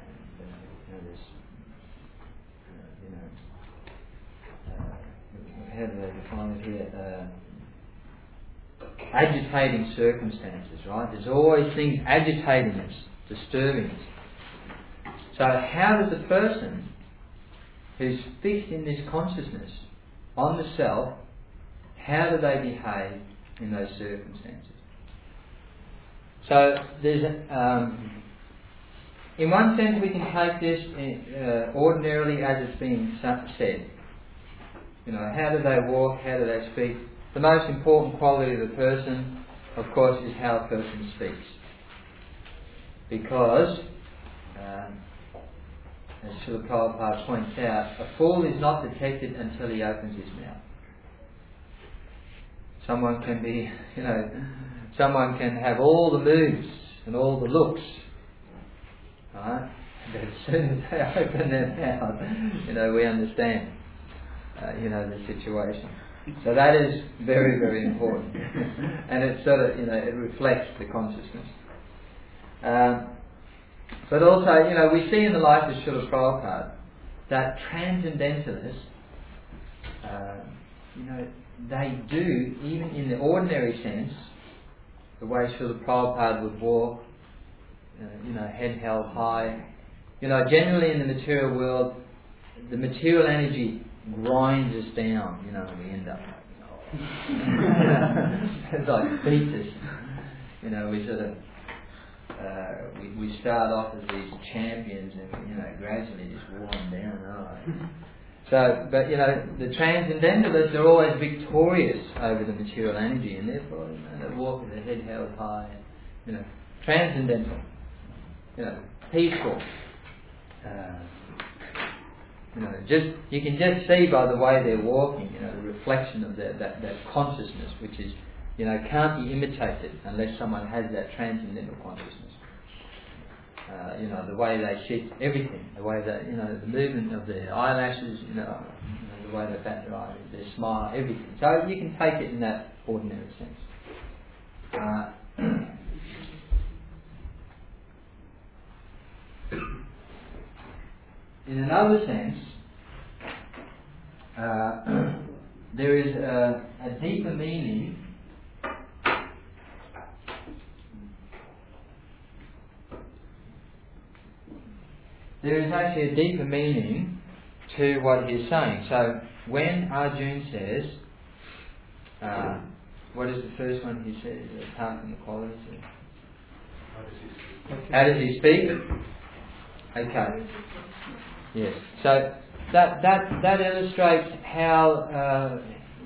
How do they define it here? Agitating circumstances, right? There's always things agitating us, disturbing us. So how does a person who's fixed in this consciousness on the self, how do they behave in those circumstances? So there's, in one sense, we can take this ordinarily as it's being said. How do they walk? How do they speak? The most important quality of the person, of course, is how a person speaks. Because, as Srila Prabhupada points out, a fool is not detected until he opens his mouth. Someone can be, someone can have all the moves and all the looks, right? But as soon as they open their mouth, we understand, the situation. So that is very, very important. And it sort of, it reflects the consciousness. But also, we see in the life of Srila Prabhupada that transcendentalists, they do, even in the ordinary sense, the way Srila Prabhupada would walk, head held high. Generally in the material world, the material energy grinds us down, and we end up it's like beats us. We sort of we start off as these champions, and gradually just worn down. So, but the transcendentalists are always victorious over the material energy, and therefore they walk with their head held high, transcendental, peaceful. You can just see by the way they're walking, the reflection of that consciousness, which is, can't be imitated unless someone has that transcendental consciousness. The way they sit, everything, the way that, the movement of their eyelashes, the way they bat their eyes, their smile, everything. So you can take it in that ordinary sense. In another sense, there is a deeper meaning there is actually a deeper meaning to what he's saying. So when Arjuna says, what is the first one he says, apart from the qualities? How does he speak? Okay. Yes. So that illustrates how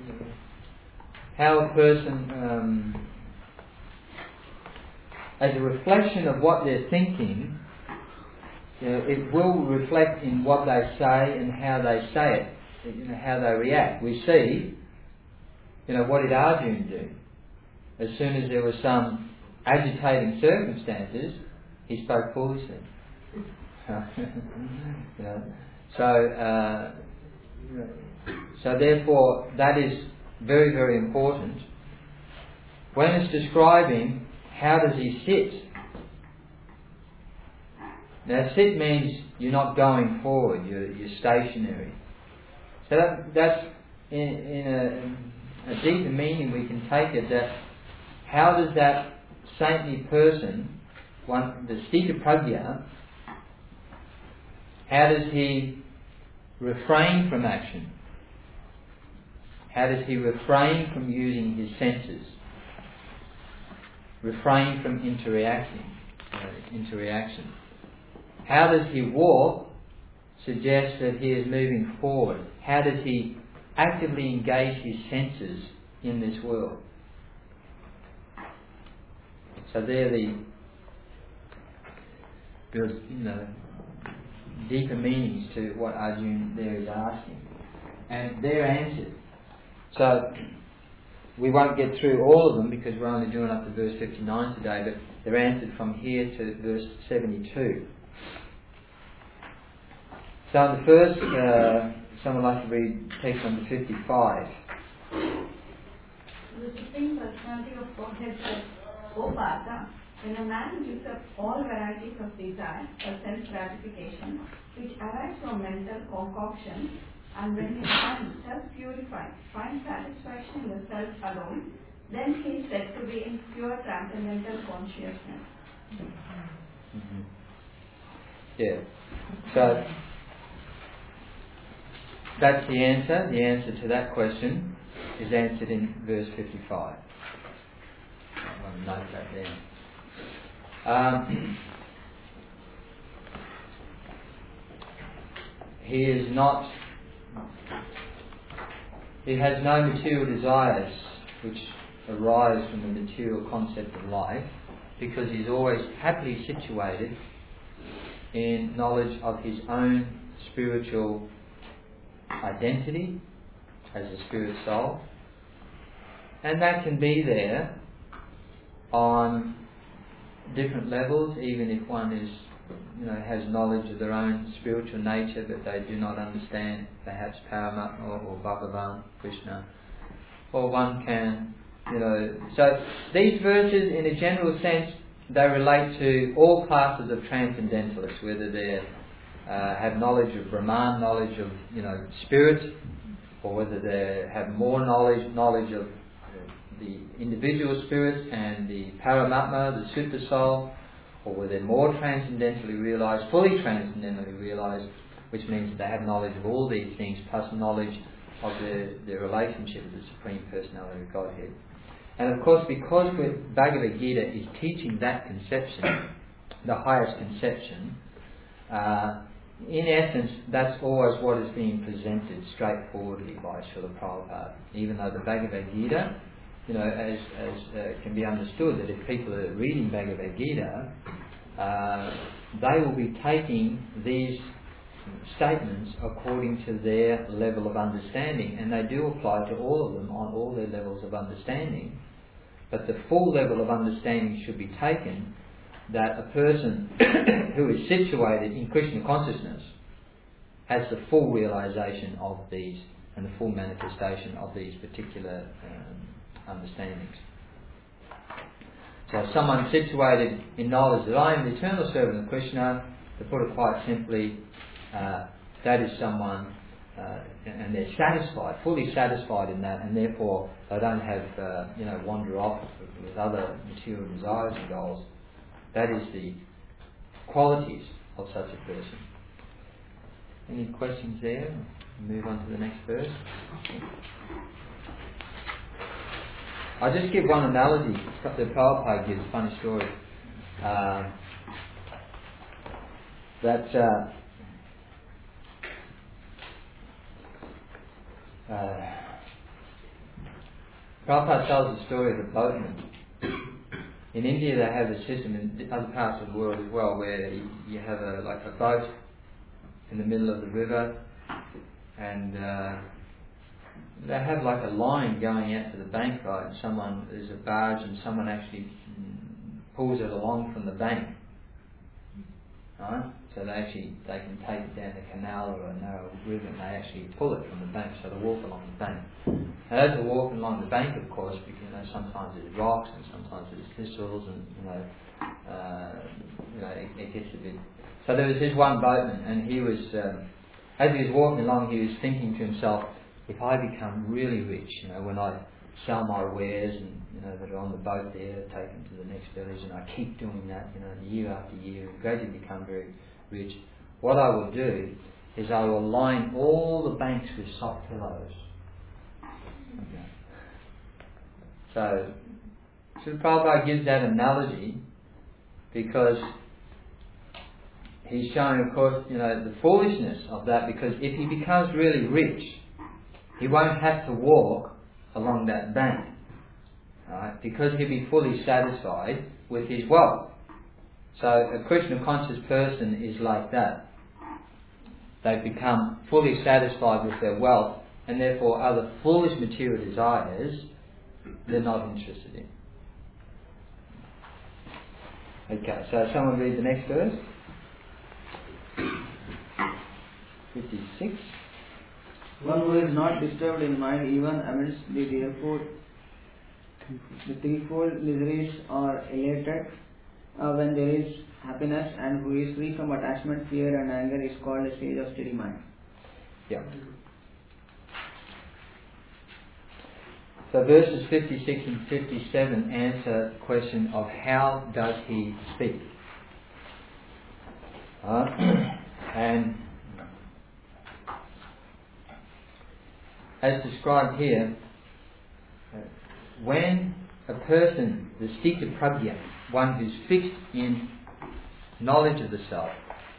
a person, as a reflection of what they're thinking, it will reflect in what they say and how they say it, how they react. We see, what did Arjuna do? As soon as there were some agitating circumstances, he spoke foolishly. So therefore, that is very, very important. When it's describing how does he sit, now sit means you're not going forward, you're stationary. So that's in a deeper meaning we can take it, that how does that saintly person, the Sthita Prajna, how does he refrain from action? How does he refrain from using his senses? Refrain from interaction. How does he walk? Suggests that he is moving forward. How does he actively engage his senses in this world? So they're the deeper meanings to what Arjuna there is asking. And they're answered. So we won't get through all of them because we're only doing up to verse 59 today, but they're answered from here to verse 72. So the first, someone like to read text number 55. The Supreme Personality of Godhead says, O Partha, when a man gives up all varieties of desire or self-gratification, which arise from mental concoction, and when his mind, thus purified, finds satisfaction in the self alone, then he is said to be in pure transcendental consciousness. Mm-hmm. Yeah. So that's the answer. The answer to that question is answered in verse 55. I want to note that there. He has no material desires which arise from the material concept of life, because he's always happily situated in knowledge of his own spiritual identity as a spirit soul, and that can be there on different levels, even if one is, has knowledge of their own spiritual nature, but they do not understand perhaps Paramatma or Bhagavan, Krishna, or one can, So these verses, in a general sense, they relate to all classes of transcendentalists, whether they have knowledge of Brahman, knowledge of spirit, or whether they have more knowledge of the individual spirits and the Paramatma, the super soul, or whether they're more transcendentally realized, fully transcendentally realized, which means that they have knowledge of all these things, plus knowledge of their relationship with the Supreme Personality of Godhead. And of course, because Bhagavad Gita is teaching that conception, the highest conception, in essence, that's always what is being presented straightforwardly by Srila Prabhupada. Even though the Bhagavad Gita, as can be understood, that if people are reading Bhagavad Gita, they will be taking these statements according to their level of understanding, and they do apply to all of them on all their levels of understanding. But the full level of understanding should be taken that a person who is situated in Krishna consciousness has the full realization of these and the full manifestation of these particular understandings. So someone situated in knowledge that I am the eternal servant of Krishna, to put it quite simply, that is someone, and they're satisfied, fully satisfied in that, and therefore they don't have, wander off with other material desires and goals. That is the qualities of such a person. Any questions there? Move on to the next verse. I'll just give one analogy. The Prabhupada gives a funny story. Prabhupada tells the story of a boatman. In India they have a system, in other parts of the world as well, where you have a boat in the middle of the river, and they have like a line going out to the bank, right? And there's a barge, and someone actually pulls it along from the bank, right? So they can take it down the canal or a narrow river, and they actually pull it from the bank, so they walk along the bank. And as they're walking along the bank, of course, because sometimes there's rocks and sometimes there's thistles, and it gets a bit. So there was this one boatman, and he was, as he was walking along, he was thinking to himself, if I become really rich, when I sell my wares and that are on the boat there, take them to the next village, and I keep doing that, year after year, and gradually become very rich, what I will do is I will line all the banks with soft pillows. Okay. So Prabhupada gives that analogy because he's showing, of course, the foolishness of that, because if he becomes really rich, he won't have to walk along that bank, right? Because he'll be fully satisfied with his wealth. So a Krishna conscious person is like that. They've become fully satisfied with their wealth, and therefore other foolish material desires they're not interested in. Okay, so someone read the next verse. 56. One who is not disturbed in mind even amidst the threefold miseries or elated when there is happiness, and who is free from attachment, fear and anger, is called a sage of steady mind. Yeah. So verses 56 and 57 answer the question of how does he speak. And as described here, when a person, the Sthita Prajna, one who's fixed in knowledge of the self,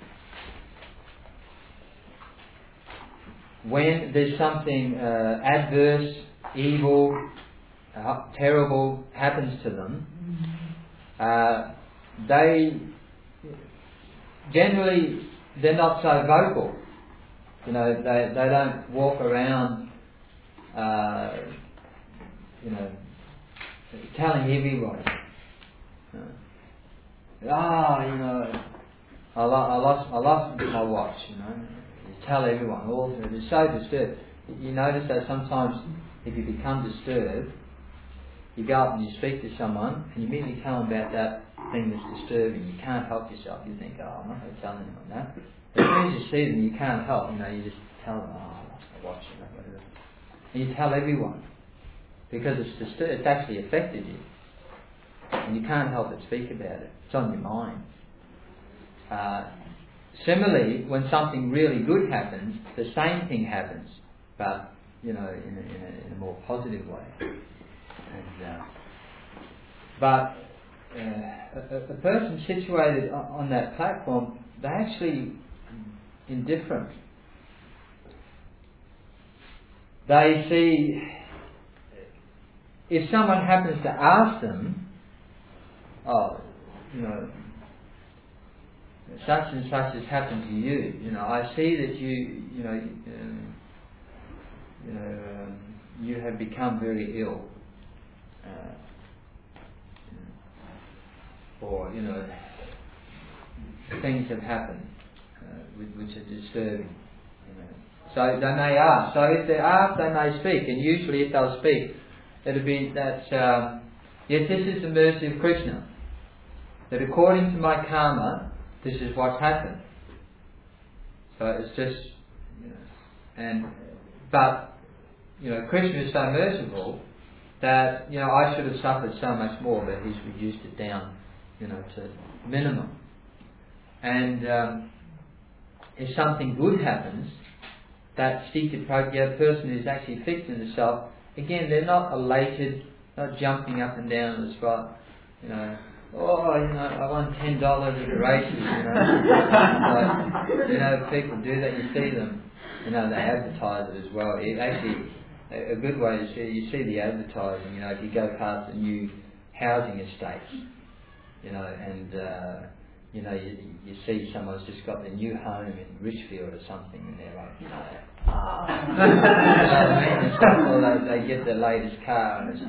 when there's something adverse, evil, terrible happens to them, they're not so vocal. They don't walk around telling everybody, I lost my watch, You tell everyone, all through. It's so disturbed. You notice that sometimes if you become disturbed, you go up and you speak to someone and you immediately tell them about that thing that's disturbing. You can't help yourself. You think, I'm not going to tell anyone that. As soon as you see them, you can't help. You just tell them, I lost my watch, whatever. And you tell everyone. Because it's disturbed, it's actually affected you. And you can't help but speak about it. It's on your mind. Similarly, when something really good happens, the same thing happens, but in a more positive way. And, but a person situated on that platform, they're actually indifferent. They see, if someone happens to ask them, such and such has happened to you. I see that you have become very ill, or things have happened which are disturbing. So they may ask. So if they ask, they may speak, and usually if they'll speak, it'll be that yes, this is the mercy of Krishna. That according to my karma, this is what's happened. So it's just, but Krishna is so merciful that I should have suffered so much more, but He's reduced it down, to minimum. And if something good happens, that sthita prajna person who's actually fixed in the self, again, they're not elated, not jumping up and down on the spot, I won $10 at the races, people do that, you see them, they advertise it as well. It actually, a good way to see, you see the advertising, if you go past the new housing estates, you see someone's just got their new home in Richfield or something, and they're like, and stuff, or they get their latest car, and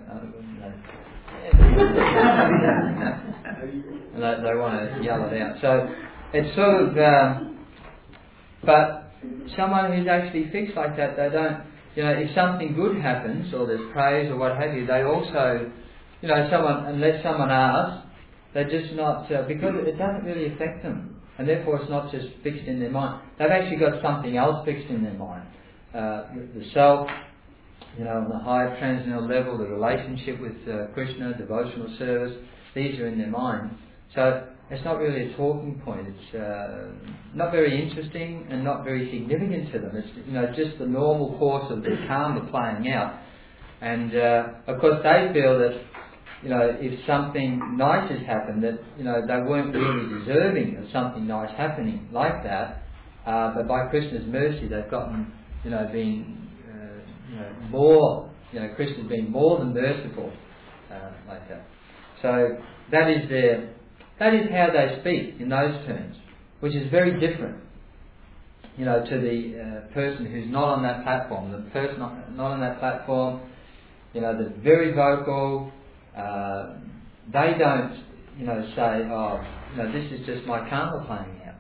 and they want to yell it out. So it's sort of, but someone who's actually fixed like that, they don't, if something good happens or there's praise or what have you, they also, unless someone asks, they're just not, because it doesn't really affect them, and therefore it's not just fixed in their mind. They've actually got something else fixed in their mind. The self, on the higher transcendental level, the relationship with Krishna, devotional service, these are in their mind. So it's not really a talking point. It's not very interesting and not very significant to them. It's just the normal course of the karma playing out. And of course they feel that if something nice has happened, that they weren't really deserving of something nice happening like that, but by Krishna's mercy they've gotten been more, Krishna's been more than merciful like that. So that is how they speak in those terms, which is very different to the person who's not on that platform. The person not on that platform, they're very vocal. They don't, say, this is just my karma playing out.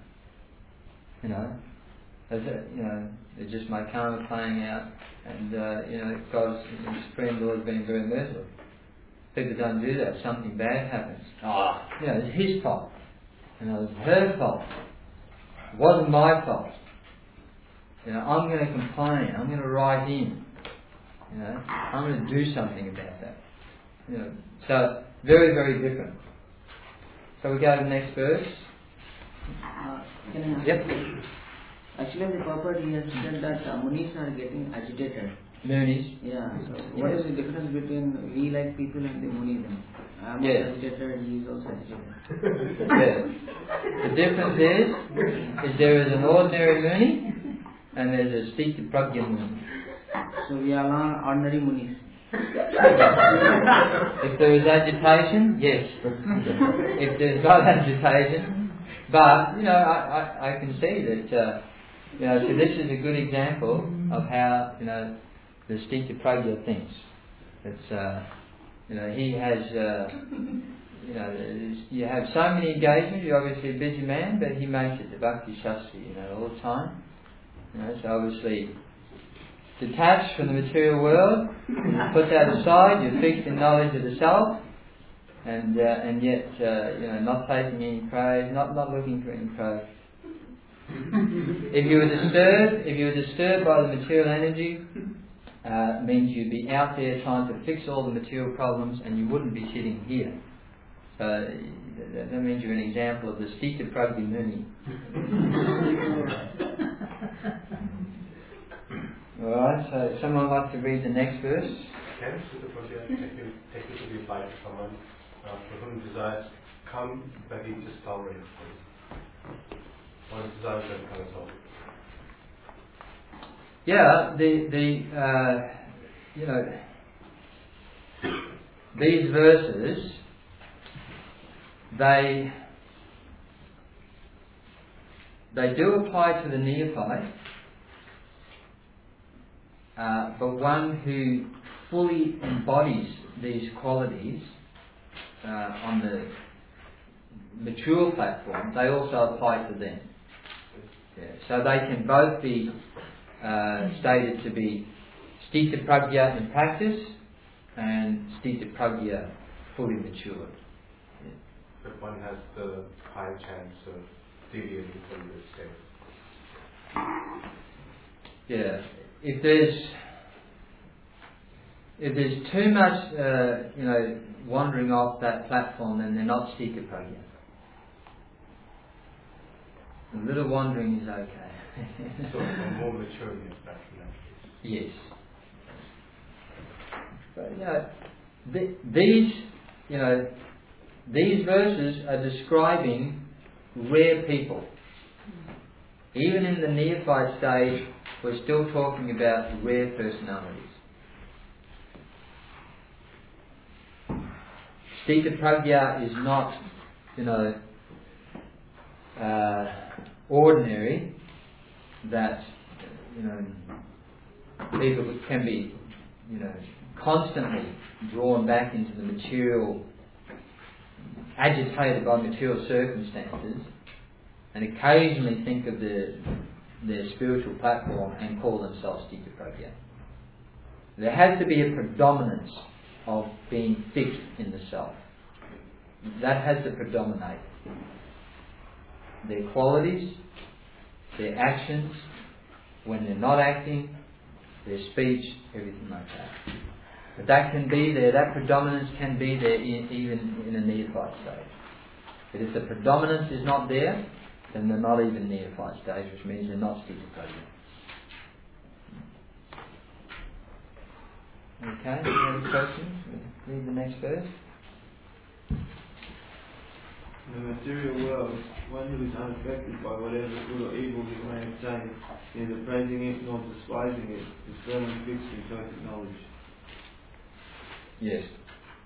It's just my karma playing out, and God's Supreme Lord has been very merciful. People don't do that. Something bad happens. It's his fault. It's her fault. It wasn't my fault. I'm going to complain. I'm going to write in. I'm going to do something about that. So very, very different. So we go to the next verse. Can I ask? Yep. Actually, the Prabhupada he has said that Munis are getting agitated. Munis. Yeah. So what is the difference between we like people and the Munis? I'm agitated. He is also agitated. Yes. The difference is there is an ordinary Muni and there's a sthita prajna Muni. So we are all ordinary Munis. If there is agitation, yes. If there's not agitation, but I can see that so this is a good example of how the sthita prajna thinks. It's he has you have so many engagements. You're obviously a busy man, but he makes it to Bhakti Shastri all the time. So obviously detached from the material world, you put that aside, you're fixed in knowledge of the self, and yet not taking any praise, not looking for any praise. If you were disturbed by the material energy, it means you'd be out there trying to fix all the material problems, and you wouldn't be sitting here. So that means you're an example of the sthita prajna Muni. Alright, so someone like to read the next verse? Can sthita prajna technically apply to someone for whom desires come but he just tolerates things? Or desires don't come at all? Yeah, these verses, they do apply to the neophyte, but one who fully embodies these qualities on the mature platform, they also apply to them. Yeah. So they can both be stated to be sthita prajna in practice and sthita prajna fully matured. Yeah. But one has the high chance of deviating from this state. Yeah. If there's too much wandering off that platform, then they're not sthita prajna. A little wandering is okay. So more maturity is better in that case. Yes. But these verses are describing rare people. Even in the neophyte stage, we're still talking about rare personalities. Sthita Prajna is not, ordinary, that, people can be, constantly drawn back into the material, agitated by material circumstances, and occasionally think of their spiritual platform and call themselves Sthita Prajna. There has to be a predominance of being fixed in the self. That has to predominate. Their qualities, their actions, when they're not acting, their speech, everything like that. But that can be there, that predominance can be there even in a neophyte stage. But if the predominance is not there, then they're not even neophyte stage, which means they're not Sthita Prajna. Okay, any questions? Read the next verse. In the material world, one who is unaffected by whatever good or evil he may obtain, neither praising it nor despising it, is firmly fixed in perfect knowledge. Yes.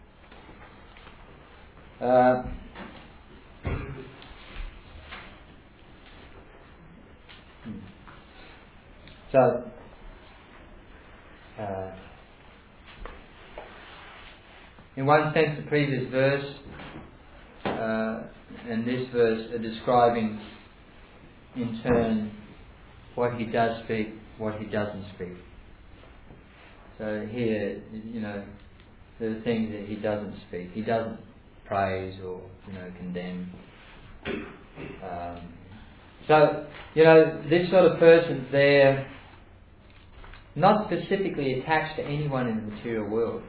So, in one sense, the previous verse and this verse are describing in turn what he does speak, what he doesn't speak. So here, there are things that he doesn't speak. He doesn't praise or, condemn. This sort of person, they're not specifically attached to anyone in the material world.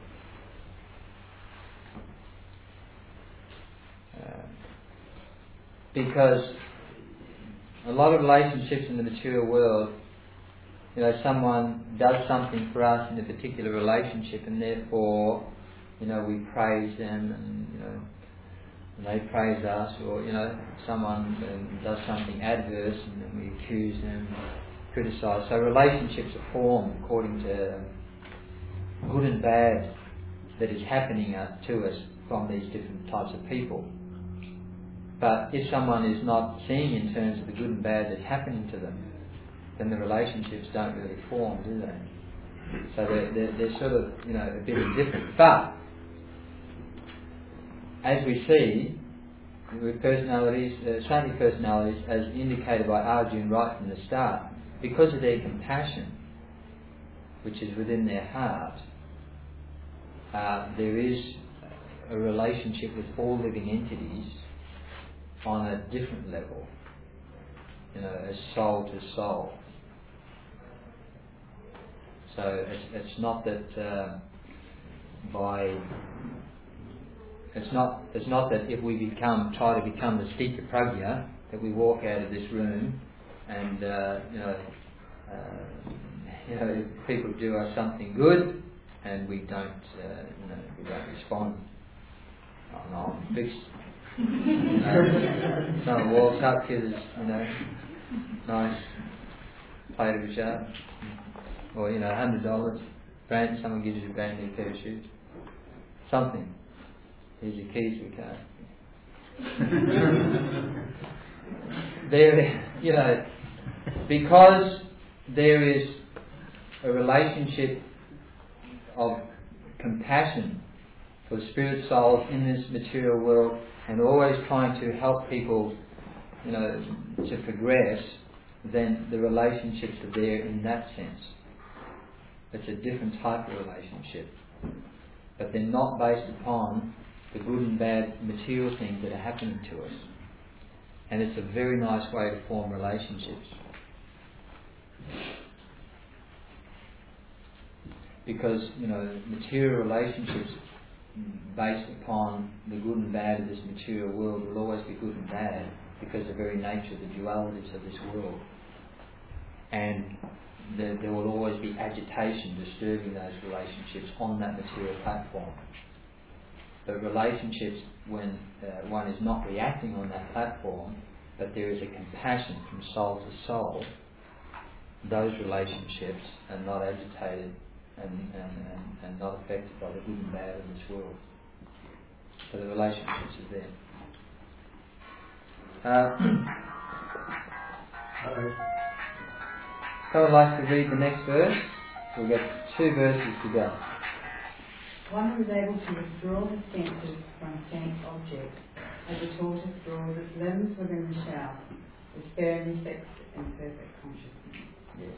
Because a lot of relationships in the material world, someone does something for us in a particular relationship, and therefore, we praise them, and they praise us, or someone does something adverse, and then we accuse them, criticise. So relationships are formed according to good and bad that is happening to us from these different types of people. But if someone is not seeing in terms of the good and bad that's happening to them, then the relationships don't really form, do they? So they're sort of, a bit indifferent. But, as we see, with personalities, saintly personalities, as indicated by Arjuna right from the start, because of their compassion, which is within their heart, there is a relationship with all living entities on a different level, as soul to soul. So it's not that it's not that if we try to become the Sthita Prajna, that we walk out of this room and if people do us something good and we don't respond. Oh no, I'm fixed. Someone walks up, gives us, nice plate of shop, or $100. Someone gives you a brand new pair of shoes. Something. Here's your keys to the car. Because there is a relationship of compassion for spirit souls in this material world, and always trying to help people, to progress, then the relationships are there in that sense. It's a different type of relationship. But they're not based upon the good and bad material things that are happening to us. And it's a very nice way to form relationships. Because, material relationships based upon the good and bad of this material world will always be good and bad. because the very nature of the dualities of this world. And there will always be agitation disturbing those relationships on that material platform. But relationships, when one is not reacting on that platform, but there is a compassion from soul to soul, those relationships are not agitated and not affected by the good and bad of this world. So the relationships are there. Someone likes to read the next verse? We'll get 2 verses to go. One who is able to withdraw the senses from sense objects, as a tortoise draws its limbs within the shell, is firmly fixed in perfect consciousness. Yes.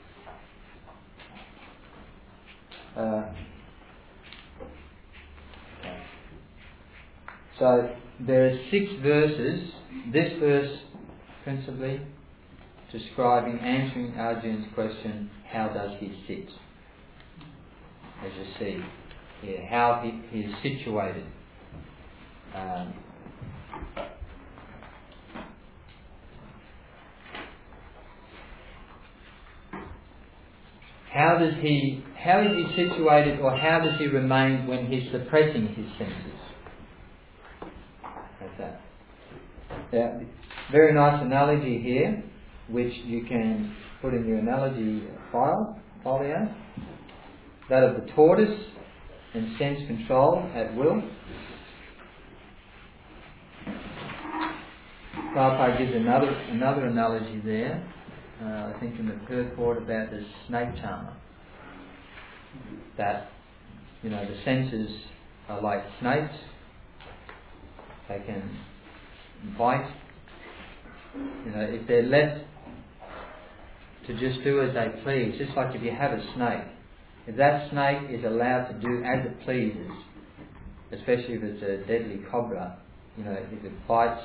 Okay. So there are 6 verses. This verse principally describing, answering Arjun's question, how does he sit? As you see here, how he is situated. How is he situated, or how does he remain when he's suppressing his senses? Like that. Yeah, very nice analogy here, which you can put in your analogy folio. That of the tortoise and sense control at will. Prabhupada gives another analogy there, I think in the purport about the snake charmer. That, the senses are like snakes. They can bite. If they're left to just do as they please, just like if you have a snake, if that snake is allowed to do as it pleases, especially if it's a deadly cobra, if it bites,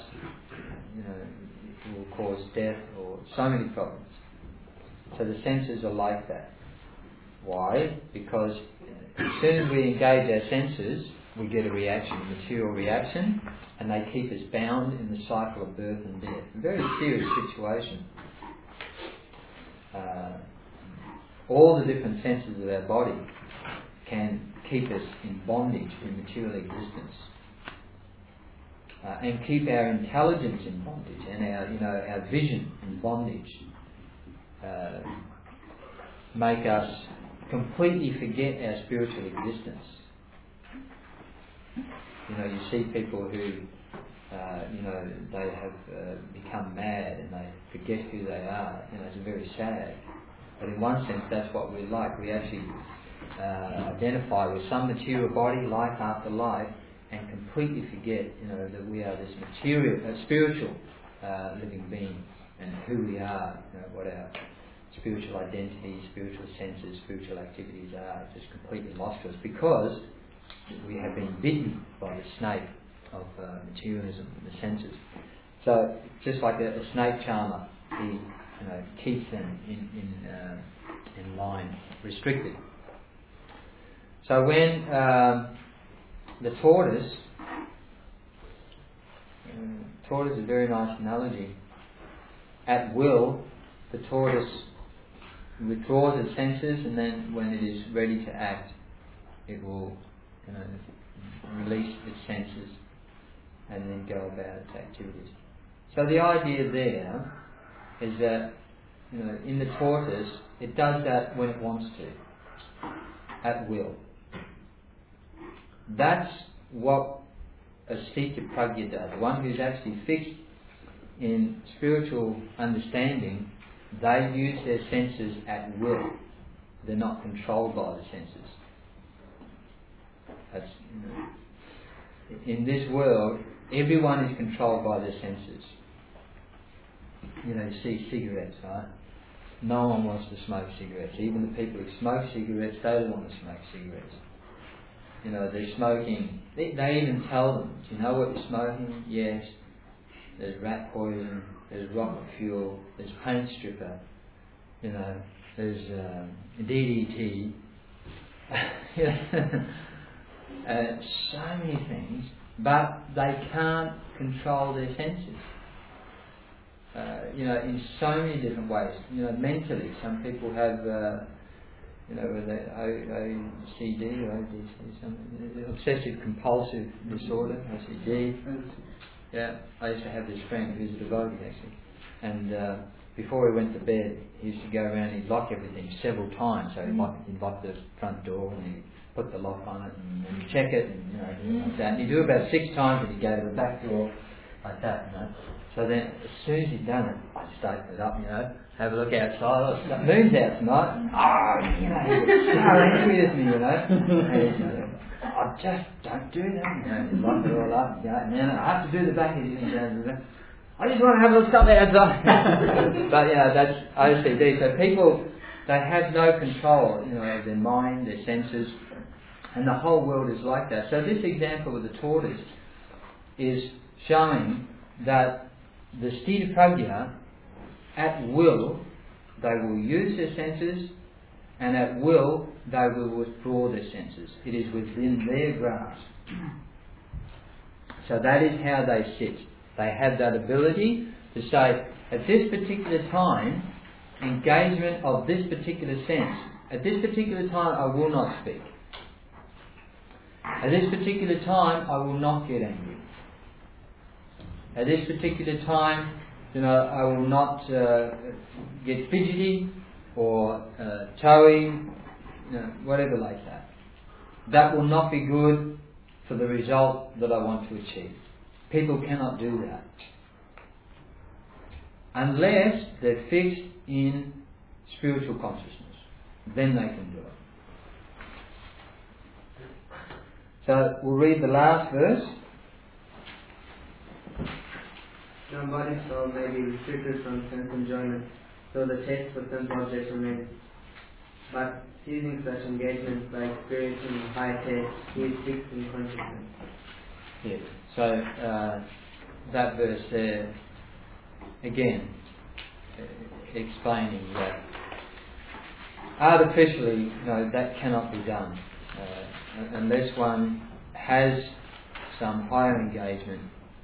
it will cause death or so many problems. So the senses are like that. Why? Because as soon as we engage our senses, we get a reaction, a material reaction, and they keep us bound in the cycle of birth and death. A very serious situation. All the different senses of our body can keep us in bondage in material existence, and keep our intelligence in bondage and our vision in bondage. Make us completely forget our spiritual existence. You see people who, they have become mad and they forget who they are. It's very sad. But in one sense, that's what we're like. We actually identify with some material body, life after life, and completely forget, that we are this spiritual living being, and who we are, what our spiritual identity, spiritual senses, spiritual activities are. Just completely lost to us because we have been bitten by the snake of materialism, the senses. So just like a snake charmer, he keeps them in line, restricted. So when the tortoise is a very nice analogy. At will, the tortoise withdraws its senses, and then when it is ready to act, it will release its senses and then go about its activities. So the idea there is that in the tortoise, it does that when it wants to, at will. That's what a Sthita Prajna does. One who's actually fixed in spiritual understanding, they use their senses at will. They're not controlled by the senses. That's, in this world, everyone is controlled by their senses. You see cigarettes, right? No one wants to smoke cigarettes. Even the people who smoke cigarettes, they don't want to smoke cigarettes. They're smoking. They even tell them, do you know what you're smoking? Yes. There's rat poison, there's rocket fuel, there's paint stripper, there's DDT. So many things, but they can't control their senses. in so many different ways. Mentally, some people have, whether OCD or ODC, obsessive compulsive disorder, OCD. Yeah, I used to have this friend who's a devotee actually, and before he went to bed, he used to go around and he'd lock everything several times. So he'd lock the front door and he'd put the lock on it and then he'd check it and like that. And he'd do it about 6 times and he'd go to the back door like that, So then, as soon as he'd done it, I'd just open it up, have a look outside. The moon's out tonight. He was so angry with me, And I just don't do that, Just lock it all up, and then I have to do the back of it. I just want to have a little stuff outside. But that's OCD. So people, they have no control, of their mind, their senses, and the whole world is like that. So this example with the tortoise is showing that the Sthita Prajna, at will, they will use their senses, and at will, they will withdraw their senses. It is within their grasp. So that is how they sit. They have that ability to say, at this particular time, engagement of this particular sense, at this particular time I will not speak. At this particular time I will not get angry. At this particular time, I will not get fidgety or towing, whatever like that. That will not be good for the result that I want to achieve. People cannot do that unless they're fixed in spiritual consciousness. Then they can do it. So we'll read the last verse. Now body soul may be restricted from sense enjoyment, so the taste for sense objects remains. But ceasing such engagement by experiencing a high taste, he is fixed in consciousness. Yes. So that verse there, again, explaining that artificially, that cannot be done unless one has some higher engagement.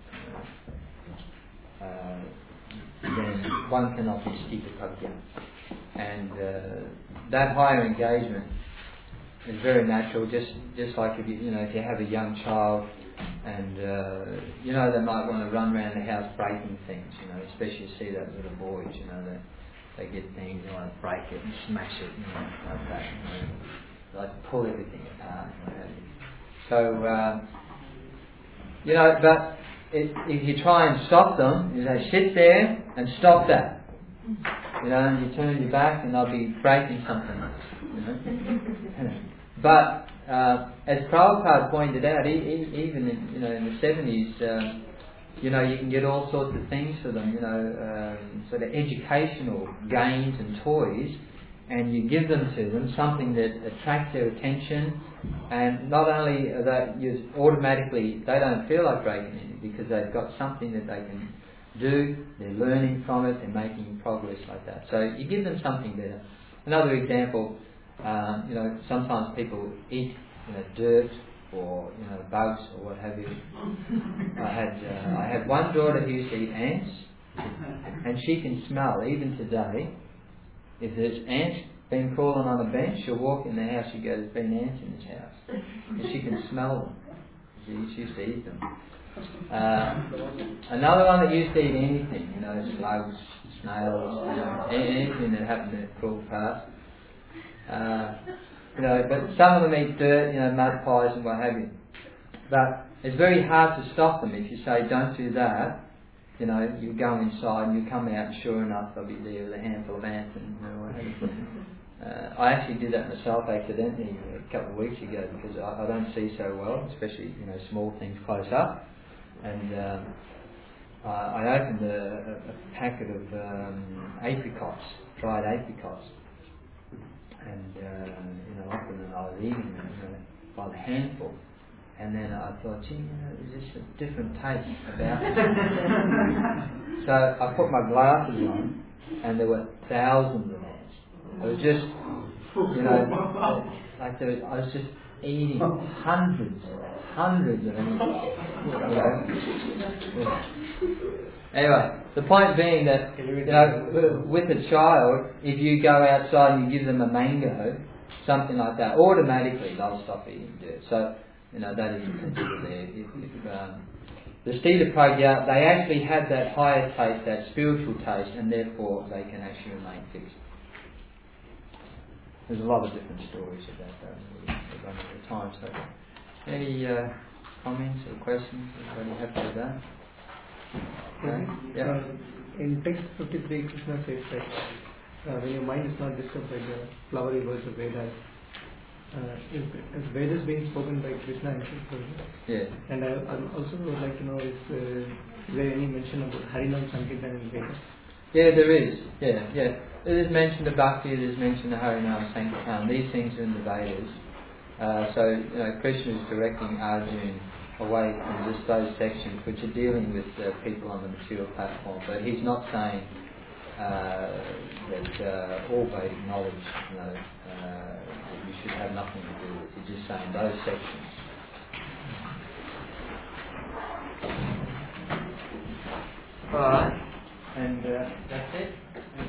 Then one cannot be Sthita Prajna. And that higher engagement is very natural, just like if you have a young child and they might want to run around the house breaking things, especially you see that little boys, they get things, they want to break it and smash it, like that, they like to pull everything apart, So, but if you try and stop them, you say, sit there and stop that. And you turn your back and they'll be breaking something. But as Prabhupada pointed out, even in the 70s, you can get all sorts of things for them. Sort of educational games and toys, and you give them to them something that attracts their attention. And not only are they automatically, they don't feel like breaking it because they've got something that they can do, they're learning from it, they're making progress like that. So you give them something better. Another example, sometimes people eat dirt or bugs or what have you. I had one daughter who used to eat ants, and she can smell, even today, if there's ants been crawling on a bench, she'll walk in the house, she goes, there's been ants in this house. And she can smell them. She used to eat them. Another one that used to eat anything, slugs, snails, anything that happened to crawl past. But some of them eat dirt, mud pies and what have you. But it's very hard to stop them if you say, don't do that. You go inside and you come out and sure enough they'll be there with a handful of ants and what have you. I actually did that myself accidentally a couple of weeks ago because I don't see so well, especially small things close up. And I opened a packet of apricots, dried apricots, and often I was eating them by the handful. And then I thought, there's just a different taste about it. So I put my glasses on, and there were thousands of ants. It was just You know, I was just eating hundreds of them. Anyway, the point being that, you know, with a child, if you go outside and you give them a mango, something like that, automatically they'll stop eating dirt. So, you know, that is a principle there. The Sthidopragya, they actually have that higher taste, that spiritual taste, and therefore they can actually remain fixed. There's a lot of different stories about that. We're running out of time. So, any comments or questions? Anybody happy with that? Okay. Yeah. In text 53, Krishna says that when your mind is not disturbed by the flowery words of Vedas, is Vedas being spoken by Krishna and Krishna? Yeah. And I also would like to know, is there any mention about Harinam Sankirtan in Vedas? Yeah, there is. Yeah. It is mentioned the Bhakti, it is mentioned the Harinam Sankirtan. These things are in the Vedas. So, you know, Krishna is directing Arjuna away from just those sections which are dealing with people on the material platform. But he's not saying that all Vedic knowledge, you know, you should have nothing to do with. He's just saying those sections. Alright, and that's it.